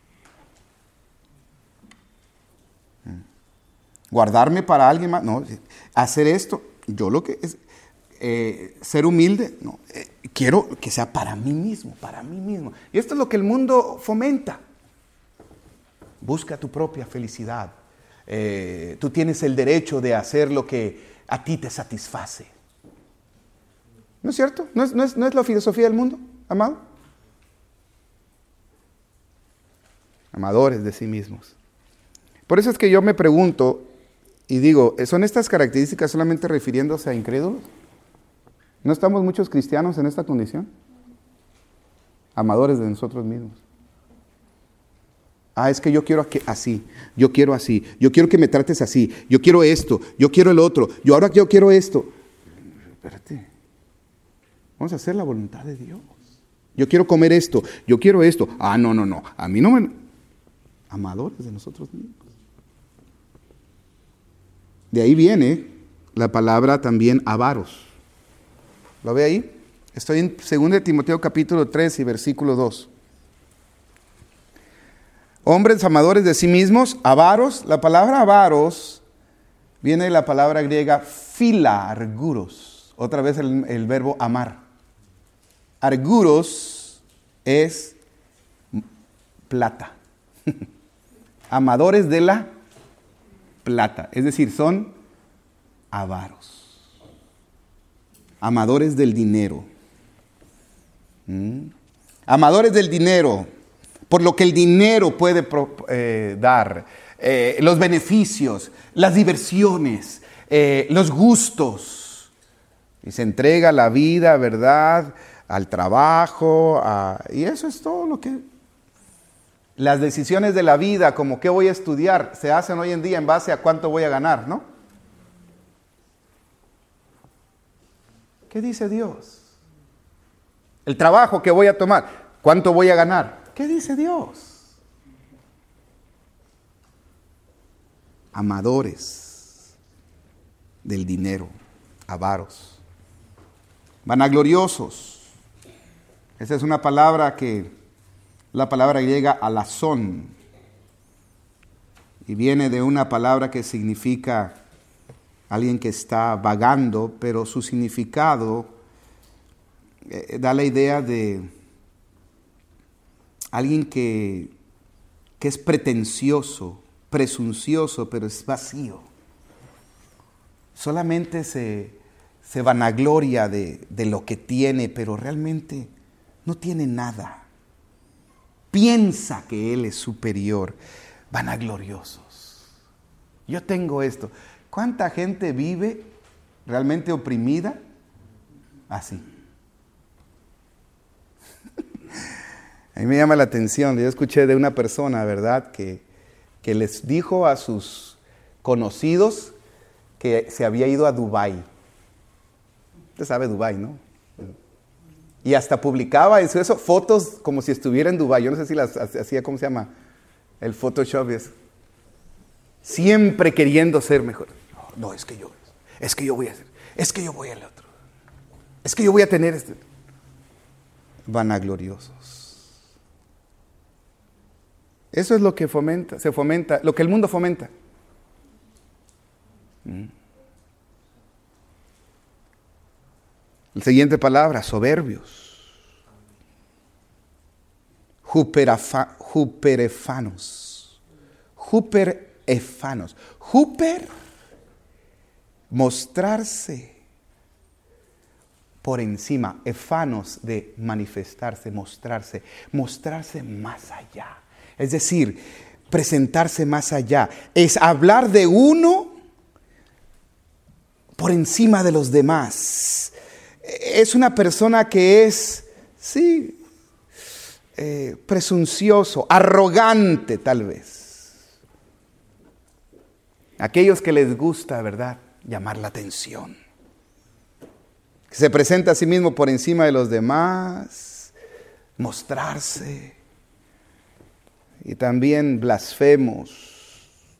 Guardarme para alguien más, no. Hacer esto, yo lo que es, eh, ser humilde, no. Eh, quiero que sea para mí mismo, para mí mismo. Y esto es lo que el mundo fomenta. Busca tu propia felicidad. Eh, tú tienes el derecho de hacer lo que a ti te satisface. ¿No es cierto? ¿No es, no es, no es la filosofía del mundo, amado? Amadores de sí mismos. Por eso es que yo me pregunto y digo, ¿son estas características solamente refiriéndose a incrédulos? ¿No estamos muchos cristianos en esta condición? Amadores de nosotros mismos. Ah, es que yo quiero así, yo quiero así, yo quiero que me trates así, yo quiero esto, yo quiero el otro, yo ahora yo quiero esto. Espérate, vamos a hacer la voluntad de Dios. Yo quiero comer esto, yo quiero esto. Ah, no, no, no, a mí no me... Amadores de nosotros mismos. De ahí viene la palabra también avaros. ¿Lo ve ahí? Estoy en segunda de Timoteo capítulo tres y versículo dos. Hombres amadores de sí mismos, avaros. La palabra avaros viene de la palabra griega phila, arguros. Otra vez el, el verbo amar. Arguros es plata. Amadores de la plata. Es decir, son avaros. Amadores del dinero. ¿Mm? Amadores del dinero. Por lo que el dinero puede eh, dar, eh, los beneficios, las diversiones, eh, los gustos. Y se entrega la vida, ¿verdad?, al trabajo, a, y eso es todo lo que... Las decisiones de la vida, como qué voy a estudiar, se hacen hoy en día en base a cuánto voy a ganar, ¿no? ¿Qué dice Dios? El trabajo que voy a tomar, ¿cuánto voy a ganar? ¿Qué dice Dios? Amadores del dinero, avaros, vanagloriosos. Esa es una palabra que, la palabra griega alazón, y viene de una palabra que significa alguien que está vagando, pero su significado eh, da la idea de alguien que, que es pretencioso, presuncioso, pero es vacío. Solamente se, se vanagloria de, de lo que tiene, pero realmente no tiene nada. Piensa que él es superior. Vanagloriosos. Yo tengo esto. ¿Cuánta gente vive realmente oprimida Así. A mí me llama la atención. Yo escuché de una persona, ¿verdad?, que, que les dijo a sus conocidos que se había ido a Dubái. Usted sabe Dubái, ¿no? Y hasta publicaba eso, eso, fotos como si estuviera en Dubái. Yo no sé si las hacía, ¿cómo se llama? El Photoshop es. Siempre queriendo ser mejor. No, no, es que yo, es que yo voy a hacer, es que yo voy al otro. Es que yo voy a tener este. Vanagloriosos. Eso es lo que fomenta, se fomenta, lo que el mundo fomenta. La siguiente palabra, soberbios. Juperafa, juperefanos. Juperefanos. Juper, mostrarse por encima. Efanos, de manifestarse, mostrarse. Mostrarse más allá. Es decir, presentarse más allá. Es hablar de uno por encima de los demás. Es una persona que es, sí, eh, presuncioso, arrogante tal vez. Aquellos que les gusta, ¿verdad?, llamar la atención. Que se presenta a sí mismo por encima de los demás, mostrarse. Y también blasfemos,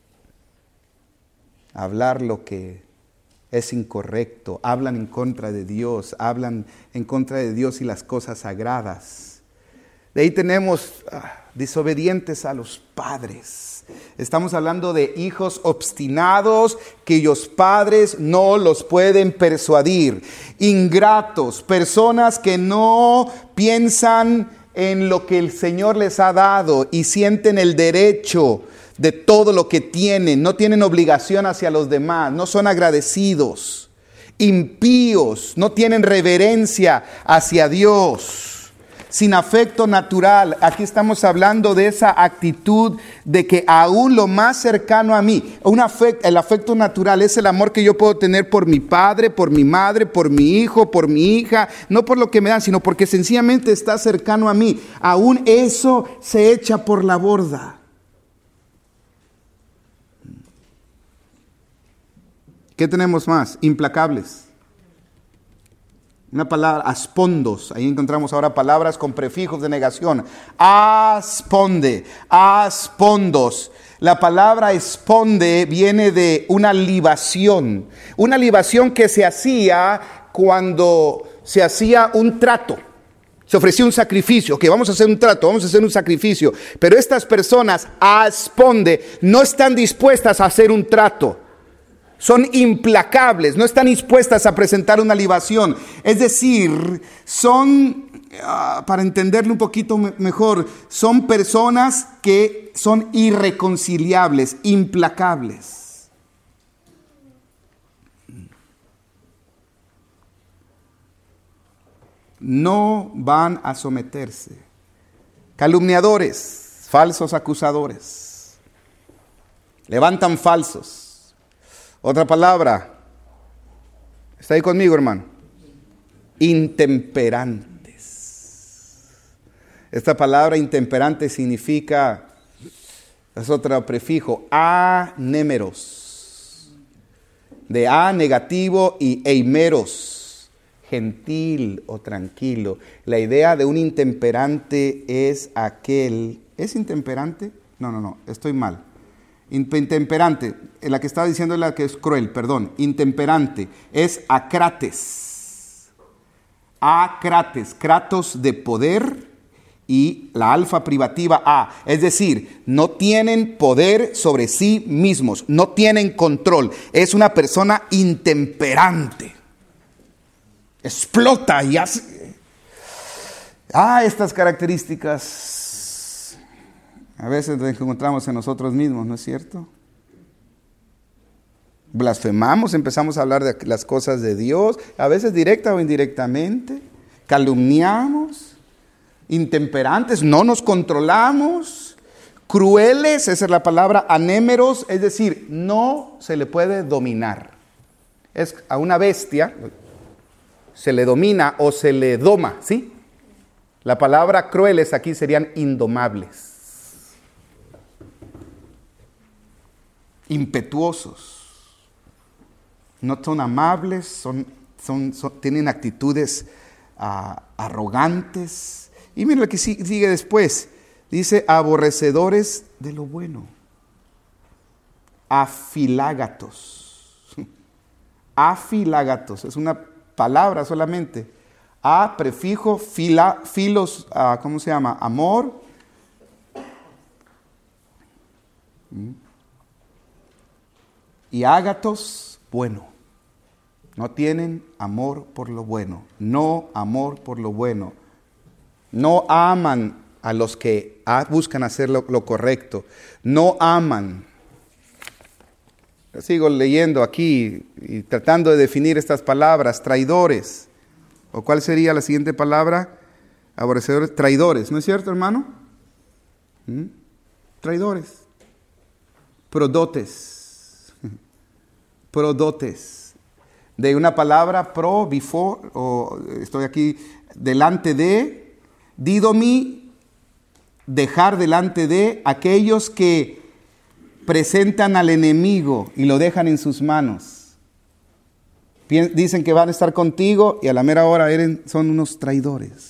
hablar lo que es incorrecto, hablan en contra de Dios, hablan en contra de Dios y las cosas sagradas. De ahí tenemos ah, desobedientes a los padres. Estamos hablando de hijos obstinados cuyos padres no los pueden persuadir. Ingratos, personas que no piensan en lo que el Señor les ha dado y sienten el derecho de todo lo que tienen, no tienen obligación hacia los demás, no son agradecidos, impíos, no tienen reverencia hacia Dios, sin afecto natural. Aquí estamos hablando de esa actitud de que aún lo más cercano a mí, un afecto, el afecto natural es el amor que yo puedo tener por mi padre, por mi madre, por mi hijo, por mi hija, no por lo que me dan, sino porque sencillamente está cercano a mí. Aún eso se echa por la borda. ¿Qué tenemos más? Implacables. Una palabra, aspondos. Ahí encontramos ahora palabras con prefijos de negación. Asponde, aspondos. La palabra esponde viene de una libación. Una libación que se hacía cuando se hacía un trato. Se ofrecía un sacrificio, que vamos a hacer un trato, vamos a hacer un sacrificio. Pero estas personas, asponde, no están dispuestas a hacer un trato. Son implacables, no están dispuestas a presentar una libación. Es decir, son, uh, para entenderlo un poquito mejor, son personas que son irreconciliables, implacables. No van a someterse. Calumniadores, falsos acusadores. Levantan falsos. Otra palabra, ¿está ahí conmigo, hermano? Intemperantes. Esta palabra intemperante significa, es otro prefijo, anémeros. De a negativo y eimeros, gentil o tranquilo. La idea de un intemperante es aquel, ¿es intemperante? No, no, no, estoy mal. Intemperante, la que estaba diciendo es la que es cruel, perdón. Intemperante es acrates. Acrates, kratos de poder y la alfa privativa a. Es decir, no tienen poder sobre sí mismos, no tienen control. Es una persona intemperante. Explota y hace. Ah, estas características a veces las encontramos en nosotros mismos, ¿no es cierto? Blasfemamos, empezamos a hablar de las cosas de Dios, a veces directa o indirectamente. Calumniamos, intemperantes, no nos controlamos, crueles, esa es la palabra, anémeros, es decir, no se le puede dominar. Es a una bestia, se le domina o se le doma, ¿sí? La palabra crueles aquí serían indomables. Impetuosos. No son amables, son, son, son, tienen actitudes uh, arrogantes. Y miren lo que sigue después. Dice, aborrecedores de lo bueno. Afilágatos. Afilágatos. Es una palabra solamente. A, prefijo, fila, filos, uh, ¿cómo se llama? Amor. Y ágatos, bueno. No tienen amor por lo bueno. No amor por lo bueno. No aman a los que buscan hacer lo, lo correcto. No aman. Sigo leyendo aquí y tratando de definir estas palabras. Traidores. ¿O cuál sería la siguiente palabra? Aborrecedores. Traidores. ¿No es cierto, hermano? ¿Mm? Traidores. Prodotes. Prodotes. De una palabra pro, before, o estoy aquí delante de, didomi, dejar delante de aquellos que presentan al enemigo y lo dejan en sus manos. Dicen que van a estar contigo y a la mera hora son unos traidores.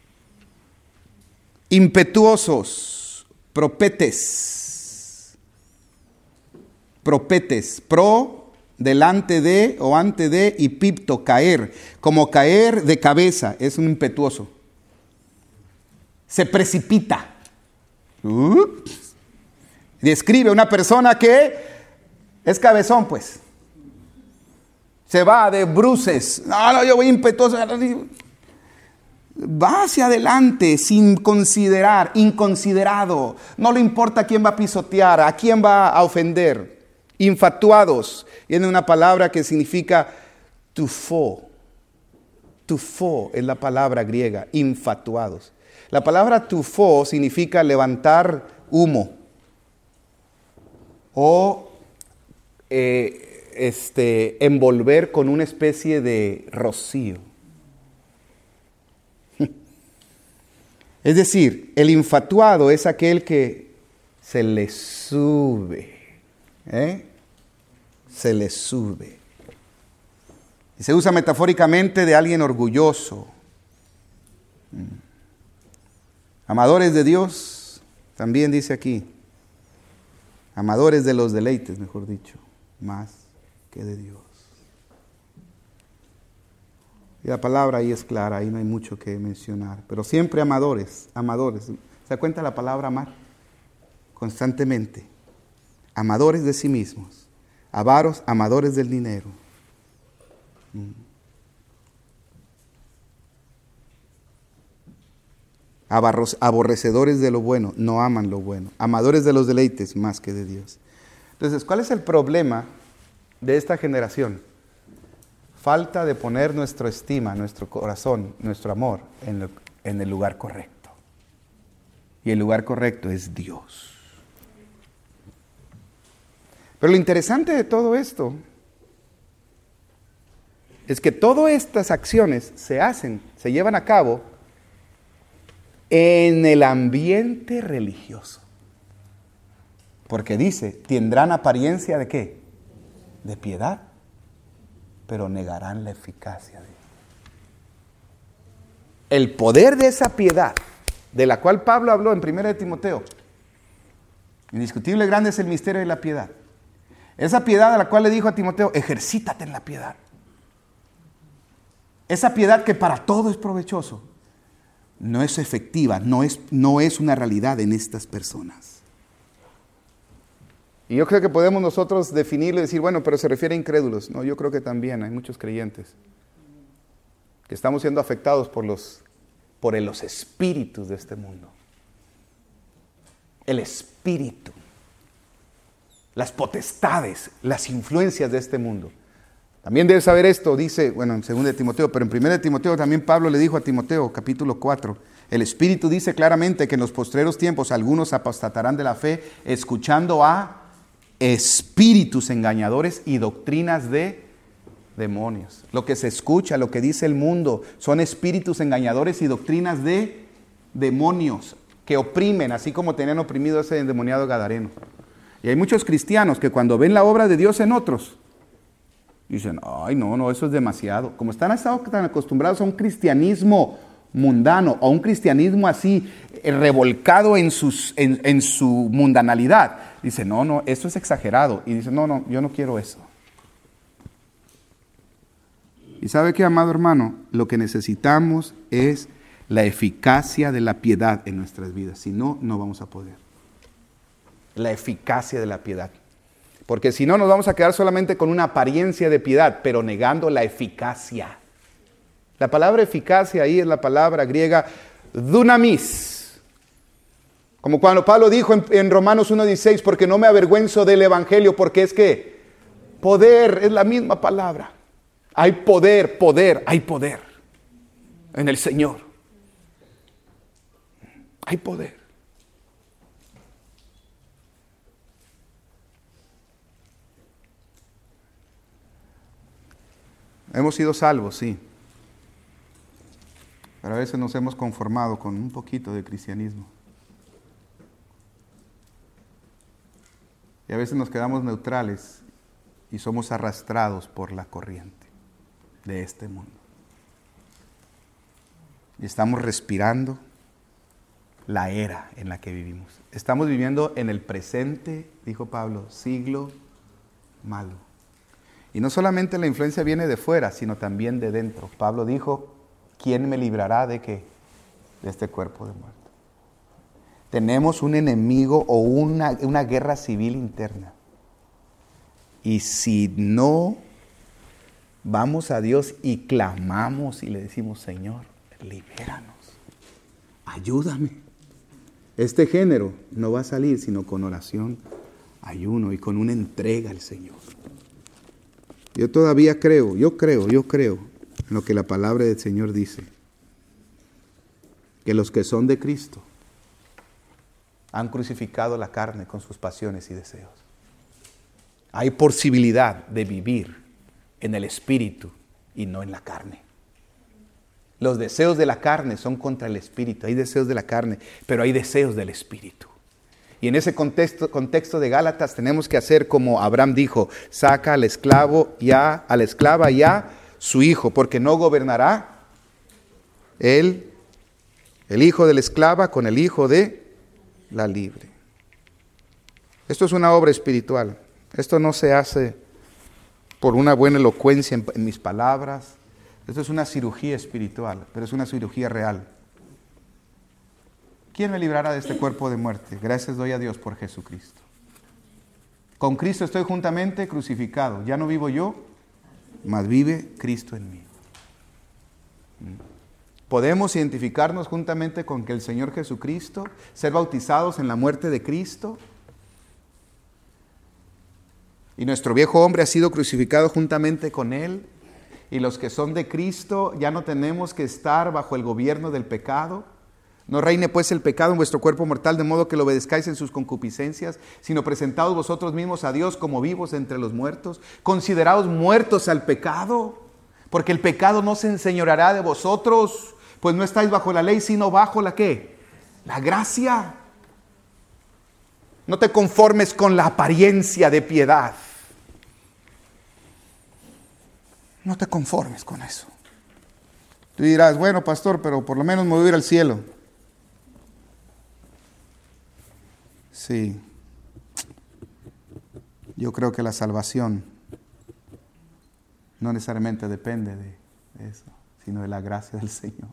Impetuosos, propetes, propetes, pro, delante de o ante de, y pipto, caer, como caer de cabeza, es un impetuoso. Se precipita. Ups. Describe una persona que es cabezón, pues. Se va de bruces. No, no, yo voy impetuoso. Va hacia adelante sin considerar, inconsiderado. No le importa a quién va a pisotear, a quién va a ofender. Infatuados. Viene una palabra que significa tufo. Tufo es la palabra griega, infatuados. La palabra tufo significa levantar humo. O eh, este, envolver con una especie de rocío. Es decir, el infatuado es aquel que se le sube. ¿Eh? Se le sube. Y se usa metafóricamente de alguien orgulloso. Amadores de Dios, también dice aquí. Amadores de los deleites, mejor dicho, más que de Dios. Y la palabra ahí es clara, ahí no hay mucho que mencionar. Pero siempre amadores, amadores. ¿Se da cuenta la palabra amar? Constantemente. Amadores de sí mismos. Avaros, amadores del dinero. Abarros, aborrecedores de lo bueno, no aman lo bueno. Amadores de los deleites más que de Dios. Entonces, ¿cuál es el problema de esta generación? Falta de poner nuestra estima, nuestro corazón, nuestro amor en, lo, en el lugar correcto. Y el lugar correcto es Dios. Pero lo interesante de todo esto es que todas estas acciones se hacen, se llevan a cabo en el ambiente religioso. Porque dice, tendrán apariencia de ¿qué? De piedad, pero negarán la eficacia de ella. El poder de esa piedad, de la cual Pablo habló en primera de Timoteo, indiscutible grande es el misterio de la piedad. Esa piedad a la cual le dijo a Timoteo, ejercítate en la piedad. Esa piedad que para todo es provechoso, no es efectiva, no es, no es una realidad en estas personas. Y yo creo que podemos nosotros definirlo y decir, bueno, pero se refiere a incrédulos. No, yo creo que también hay muchos creyentes que estamos siendo afectados por los, por los espíritus de este mundo. El espíritu, las potestades, las influencias de este mundo. También debes saber esto, dice, bueno, en segunda de Timoteo, pero en primera de Timoteo también Pablo le dijo a Timoteo, capítulo cuatro, el Espíritu dice claramente que en los postreros tiempos algunos apostatarán de la fe, escuchando a espíritus engañadores y doctrinas de demonios. Lo que se escucha, lo que dice el mundo, son espíritus engañadores y doctrinas de demonios que oprimen, así como tenían oprimido a ese endemoniado gadareno. Y hay muchos cristianos que cuando ven la obra de Dios en otros, dicen, ay no, no, eso es demasiado. Como están estado tan acostumbrados a un cristianismo mundano, o un cristianismo así, eh, revolcado en, sus, en, en su mundanalidad, dicen, no, no, eso es exagerado. Y dicen, no, no, yo no quiero eso. Y ¿sabe qué, amado hermano? Lo que necesitamos es la eficacia de la piedad en nuestras vidas. Si no, no vamos a poder. La eficacia de la piedad. Porque si no, nos vamos a quedar solamente con una apariencia de piedad, pero negando la eficacia. La palabra eficacia ahí es la palabra griega dunamis. Como cuando Pablo dijo en, en Romanos uno dieciséis, porque no me avergüenzo del evangelio, porque es que poder es la misma palabra. Hay poder, poder, hay poder en el Señor. Hay poder. Hemos sido salvos, sí. Pero a veces nos hemos conformado con un poquito de cristianismo. Y a veces nos quedamos neutrales y somos arrastrados por la corriente de este mundo. Y estamos respirando la era en la que vivimos. Estamos viviendo en el presente, dijo Pablo, siglo malo. Y no solamente la influencia viene de fuera, sino también de dentro. Pablo dijo, ¿quién me librará de qué? De este cuerpo de muerte. Tenemos un enemigo o una, una guerra civil interna. Y si no vamos a Dios y clamamos y le decimos, Señor, libéranos, ayúdame. Este género no va a salir sino con oración, ayuno y con una entrega al Señor. Yo todavía creo, yo creo, yo creo en lo que la palabra del Señor dice. Que los que son de Cristo han crucificado la carne con sus pasiones y deseos. Hay posibilidad de vivir en el Espíritu y no en la carne. Los deseos de la carne son contra el Espíritu. Hay deseos de la carne, pero hay deseos del Espíritu. Y en ese contexto, contexto de Gálatas tenemos que hacer como Abraham dijo, saca al esclavo ya, a la esclava ya su hijo, porque no gobernará él, el hijo de la esclava con el hijo de la libre. Esto es una obra espiritual. Esto no se hace por una buena elocuencia en, en mis palabras. Esto es una cirugía espiritual, pero es una cirugía real. ¿Quién me librará de este cuerpo de muerte? Gracias doy a Dios por Jesucristo. Con Cristo estoy juntamente crucificado. Ya no vivo yo, mas vive Cristo en mí. Podemos identificarnos juntamente con que el Señor Jesucristo, ser bautizados en la muerte de Cristo. Y nuestro viejo hombre ha sido crucificado juntamente con Él. Y los que son de Cristo ya no tenemos que estar bajo el gobierno del pecado. No reine pues el pecado en vuestro cuerpo mortal, de modo que lo obedezcáis en sus concupiscencias, sino presentaos vosotros mismos a Dios como vivos entre los muertos. Consideraos muertos al pecado, porque el pecado no se enseñoreará de vosotros, pues no estáis bajo la ley, sino bajo la ¿qué? La gracia. No te conformes con la apariencia de piedad. No te conformes con eso. Tú dirás, bueno, pastor, pero por lo menos me voy a ir al cielo. Sí. Yo creo que la salvación no necesariamente depende de eso, sino de la gracia del Señor.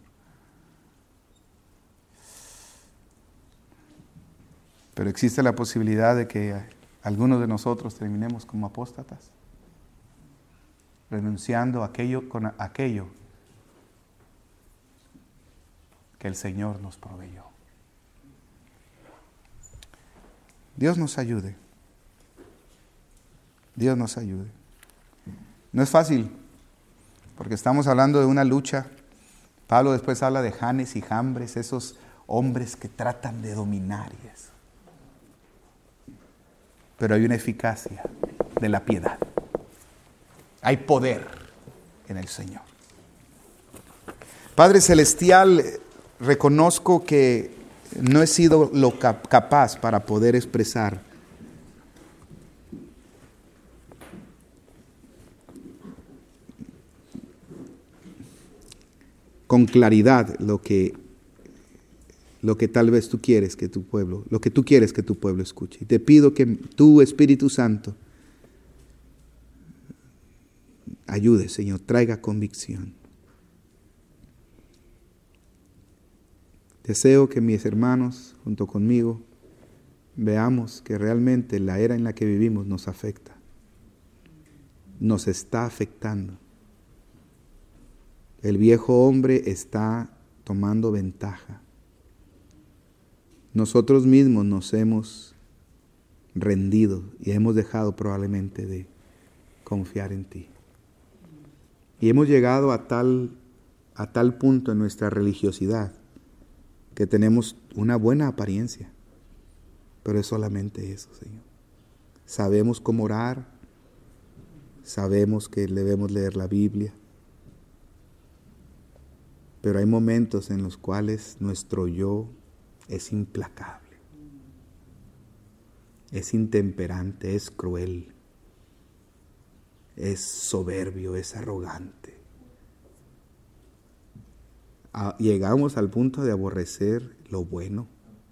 Pero existe la posibilidad de que algunos de nosotros terminemos como apóstatas, renunciando a aquello, con aquello que el Señor nos proveyó. Dios nos ayude. Dios nos ayude. No es fácil, porque estamos hablando de una lucha. Pablo después habla de Janes y Jambres, esos hombres que tratan de dominar y eso. Pero hay una eficacia de la piedad. Hay poder en el Señor. Padre Celestial, reconozco que no he sido lo cap- capaz para poder expresar con claridad lo que, lo que tal vez tú quieres que tu pueblo, lo que tú quieres que tu pueblo escuche. Y te pido que tú, Espíritu Santo, ayude, Señor, traiga convicción. Deseo que mis hermanos, junto conmigo, veamos que realmente la era en la que vivimos nos afecta. Nos está afectando. El viejo hombre está tomando ventaja. Nosotros mismos nos hemos rendido y hemos dejado probablemente de confiar en ti. Y hemos llegado a tal, a tal punto en nuestra religiosidad que tenemos una buena apariencia, pero es solamente eso, Señor. Sabemos cómo orar, sabemos que debemos leer la Biblia, pero hay momentos en los cuales nuestro yo es implacable, es intemperante, es cruel, es soberbio, es arrogante. Llegamos al punto de aborrecer lo bueno.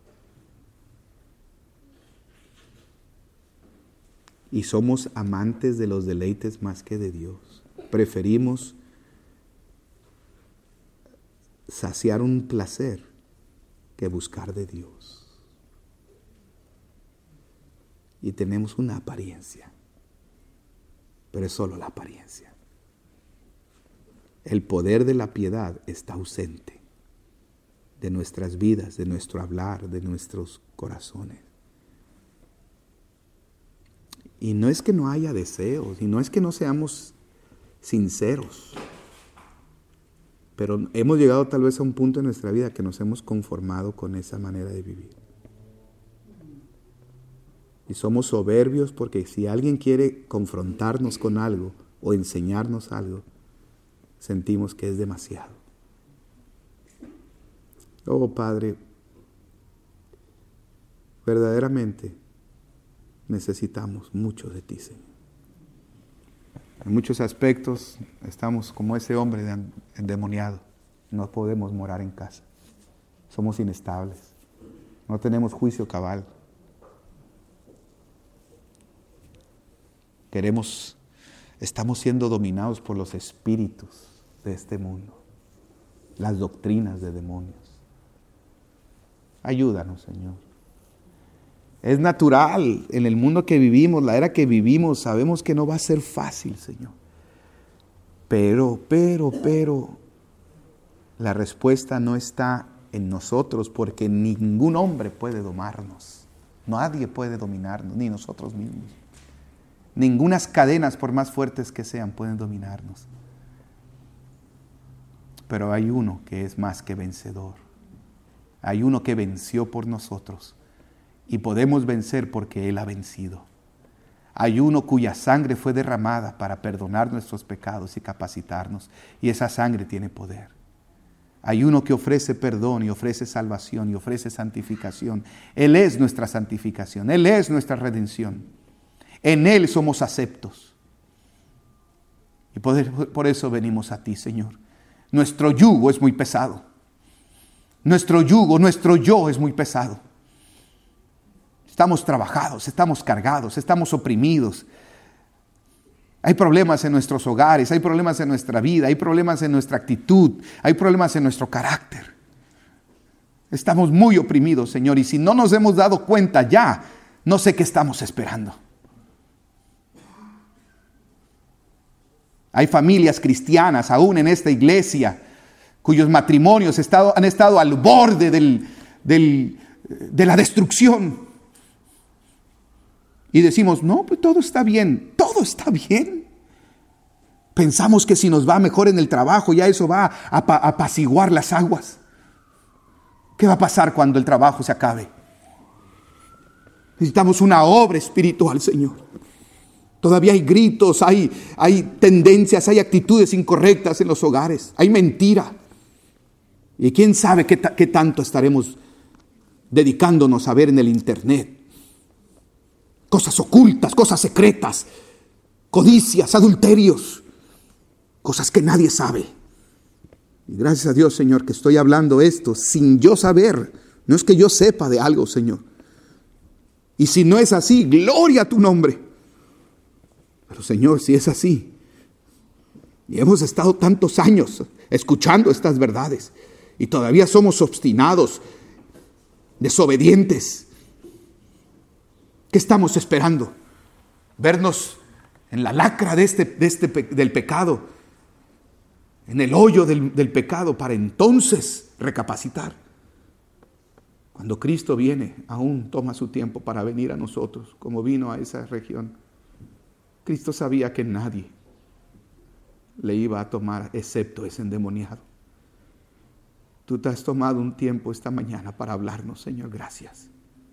Y somos amantes de los deleites más que de Dios. Preferimos saciar un placer que buscar de Dios. Y tenemos una apariencia, pero es solo la apariencia. El poder de la piedad está ausente de nuestras vidas, de nuestro hablar, de nuestros corazones. Y no es que no haya deseos, y no es que no seamos sinceros, pero hemos llegado tal vez a un punto en nuestra vida que nos hemos conformado con esa manera de vivir. Y somos soberbios porque si alguien quiere confrontarnos con algo o enseñarnos algo, sentimos que es demasiado. Oh Padre, verdaderamente necesitamos mucho de ti, Señor. En muchos aspectos estamos como ese hombre endemoniado. No podemos morar en casa. Somos inestables. No tenemos juicio cabal. Queremos, estamos siendo dominados por los espíritus de este mundo, las doctrinas de demonios. Ayúdanos, Señor. Es natural en el mundo que vivimos, la era que vivimos, sabemos que no va a ser fácil, Señor. Pero, pero, pero, la respuesta no está en nosotros porque ningún hombre puede domarnos. Nadie puede dominarnos, ni nosotros mismos. Ningunas cadenas, por más fuertes que sean, pueden dominarnos. Pero hay uno que es más que vencedor. Hay uno que venció por nosotros. Y podemos vencer porque Él ha vencido. Hay uno cuya sangre fue derramada para perdonar nuestros pecados y capacitarnos. Y esa sangre tiene poder. Hay uno que ofrece perdón y ofrece salvación y ofrece santificación. Él es nuestra santificación. Él es nuestra redención. En Él somos aceptos. Y por, por eso venimos a ti, Señor. Nuestro yugo es muy pesado. Nuestro yugo, nuestro yo es muy pesado. Estamos trabajados, estamos cargados, estamos oprimidos. Hay problemas en nuestros hogares, hay problemas en nuestra vida, hay problemas en nuestra actitud, hay problemas en nuestro carácter. Estamos muy oprimidos, Señor, y si no nos hemos dado cuenta ya, no sé qué estamos esperando. Hay familias cristianas aún en esta iglesia cuyos matrimonios estado, han estado al borde del, del, de la destrucción. Y decimos, no, pues todo está bien, todo está bien. Pensamos que si nos va mejor en el trabajo, ya eso va a apaciguar las aguas. ¿Qué va a pasar cuando el trabajo se acabe? Necesitamos una obra espiritual, Señor. Todavía hay gritos, hay, hay tendencias, hay actitudes incorrectas en los hogares, hay mentira. Y quién sabe qué, qué tanto estaremos dedicándonos a ver en el internet. Cosas ocultas, cosas secretas, codicias, adulterios, cosas que nadie sabe. Y gracias a Dios, Señor, que estoy hablando esto sin yo saber. No es que yo sepa de algo, Señor. Y si no es así, gloria a tu nombre. Pero Señor, si es así, y hemos estado tantos años escuchando estas verdades, y todavía somos obstinados, desobedientes, ¿qué estamos esperando? ¿Vernos en la lacra de este, de este, del pecado? ¿En el hoyo del, del pecado para entonces recapacitar? Cuando Cristo viene, aún toma su tiempo para venir a nosotros, como vino a esa región. Cristo sabía que nadie le iba a tomar excepto ese endemoniado. Tú te has tomado un tiempo esta mañana para hablarnos, Señor, gracias.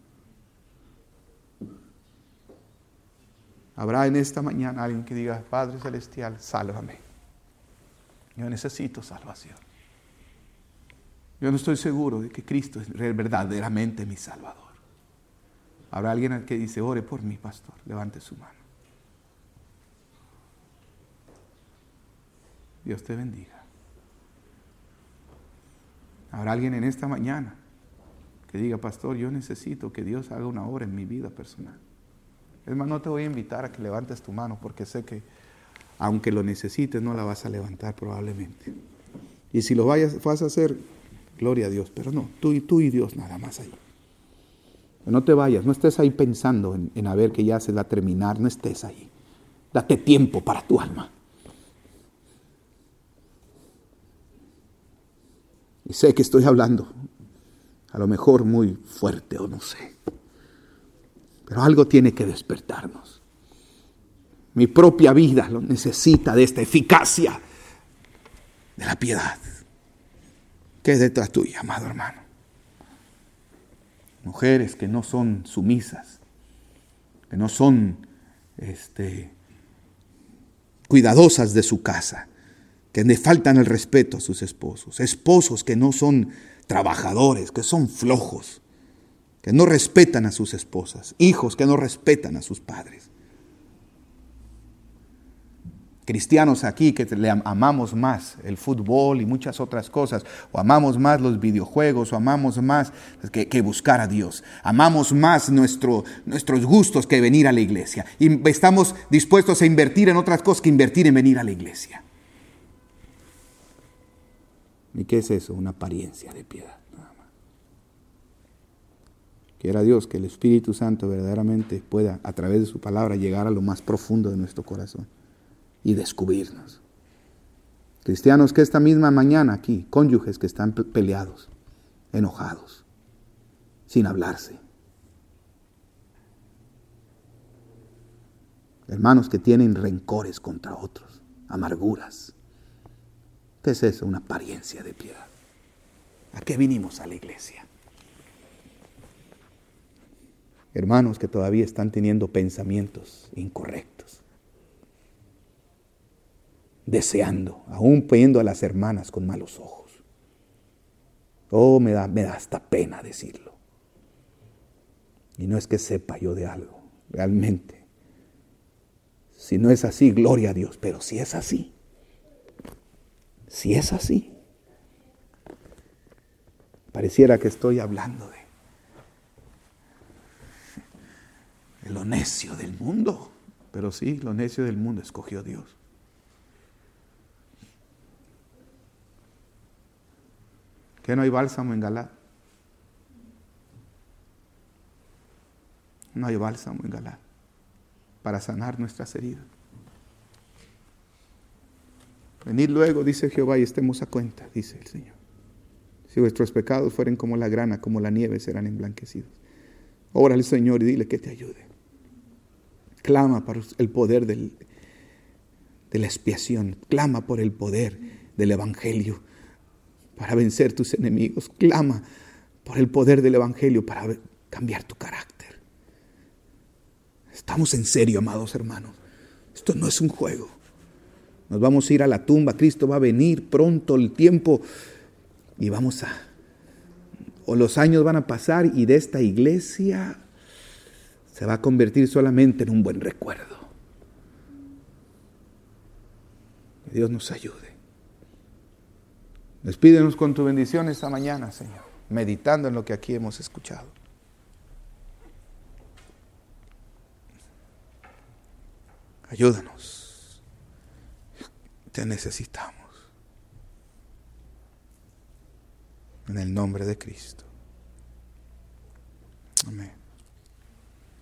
Habrá en esta mañana alguien que diga: Padre Celestial, sálvame. Yo necesito salvación. Yo no estoy seguro de que Cristo es verdaderamente mi Salvador. Habrá alguien que dice: ore por mí, pastor. Levante su mano. Dios te bendiga. Habrá alguien en esta mañana que diga: pastor, yo necesito que Dios haga una obra en mi vida personal. Es más, no te voy a invitar a que levantes tu mano, porque sé que aunque lo necesites, no la vas a levantar probablemente. Y si lo vayas, vas a hacer, gloria a Dios, pero no, tú y, tú y Dios nada más ahí. No te vayas, no estés ahí pensando en, en a ver que ya se va a terminar, no estés ahí. Date tiempo para tu alma. Y sé que estoy hablando, a lo mejor muy fuerte o no sé, pero algo tiene que despertarnos. Mi propia vida lo necesita de esta eficacia de la piedad. ¿Qué es detrás tuya, amado hermano? Mujeres que no son sumisas, que no son este, cuidadosas de su casa, que le faltan el respeto a sus esposos, esposos que no son trabajadores, que son flojos, que no respetan a sus esposas, hijos que no respetan a sus padres. Cristianos aquí que le amamos más el fútbol y muchas otras cosas, o amamos más los videojuegos, o amamos más que, que buscar a Dios, amamos más nuestro, nuestros gustos que venir a la iglesia, y estamos dispuestos a invertir en otras cosas que invertir en venir a la iglesia. ¿Y qué es eso? Una apariencia de piedad. Nada más. Quiera Dios que el Espíritu Santo verdaderamente pueda, a través de su palabra, llegar a lo más profundo de nuestro corazón y descubrirnos. Cristianos que esta misma mañana aquí, cónyuges que están peleados, enojados, sin hablarse. Hermanos que tienen rencores contra otros, amarguras. ¿Qué es eso? Una apariencia de piedad. ¿A qué vinimos a la iglesia? Hermanos que todavía están teniendo pensamientos incorrectos, deseando, aún viendo a las hermanas con malos ojos. Oh, me da, me da hasta pena decirlo. Y no es que sepa yo de algo, realmente. Si no es así, gloria a Dios, pero si es así, si es así, pareciera que estoy hablando de, de lo necio del mundo, pero sí, lo necio del mundo escogió Dios. ¿Que no hay bálsamo en Galaad? No hay bálsamo en Galaad para sanar nuestras heridas. Venid luego, dice Jehová, y estemos a cuenta, dice el Señor. Si vuestros pecados fueren como la grana, como la nieve, serán emblanquecidos. Órale, Señor, y dile que te ayude. Clama por el poder del, de la expiación. Clama por el poder del Evangelio para vencer tus enemigos. Clama por el poder del Evangelio para cambiar tu carácter. Estamos en serio, amados hermanos. Esto no es un juego. Nos vamos a ir a la tumba. Cristo va a venir pronto, el tiempo. Y vamos a... O los años van a pasar y de esta iglesia se va a convertir solamente en un buen recuerdo. Que Dios nos ayude. Despídenos con tu bendición esta mañana, Señor, meditando en lo que aquí hemos escuchado. Ayúdanos. Te necesitamos. En el nombre de Cristo. Amén.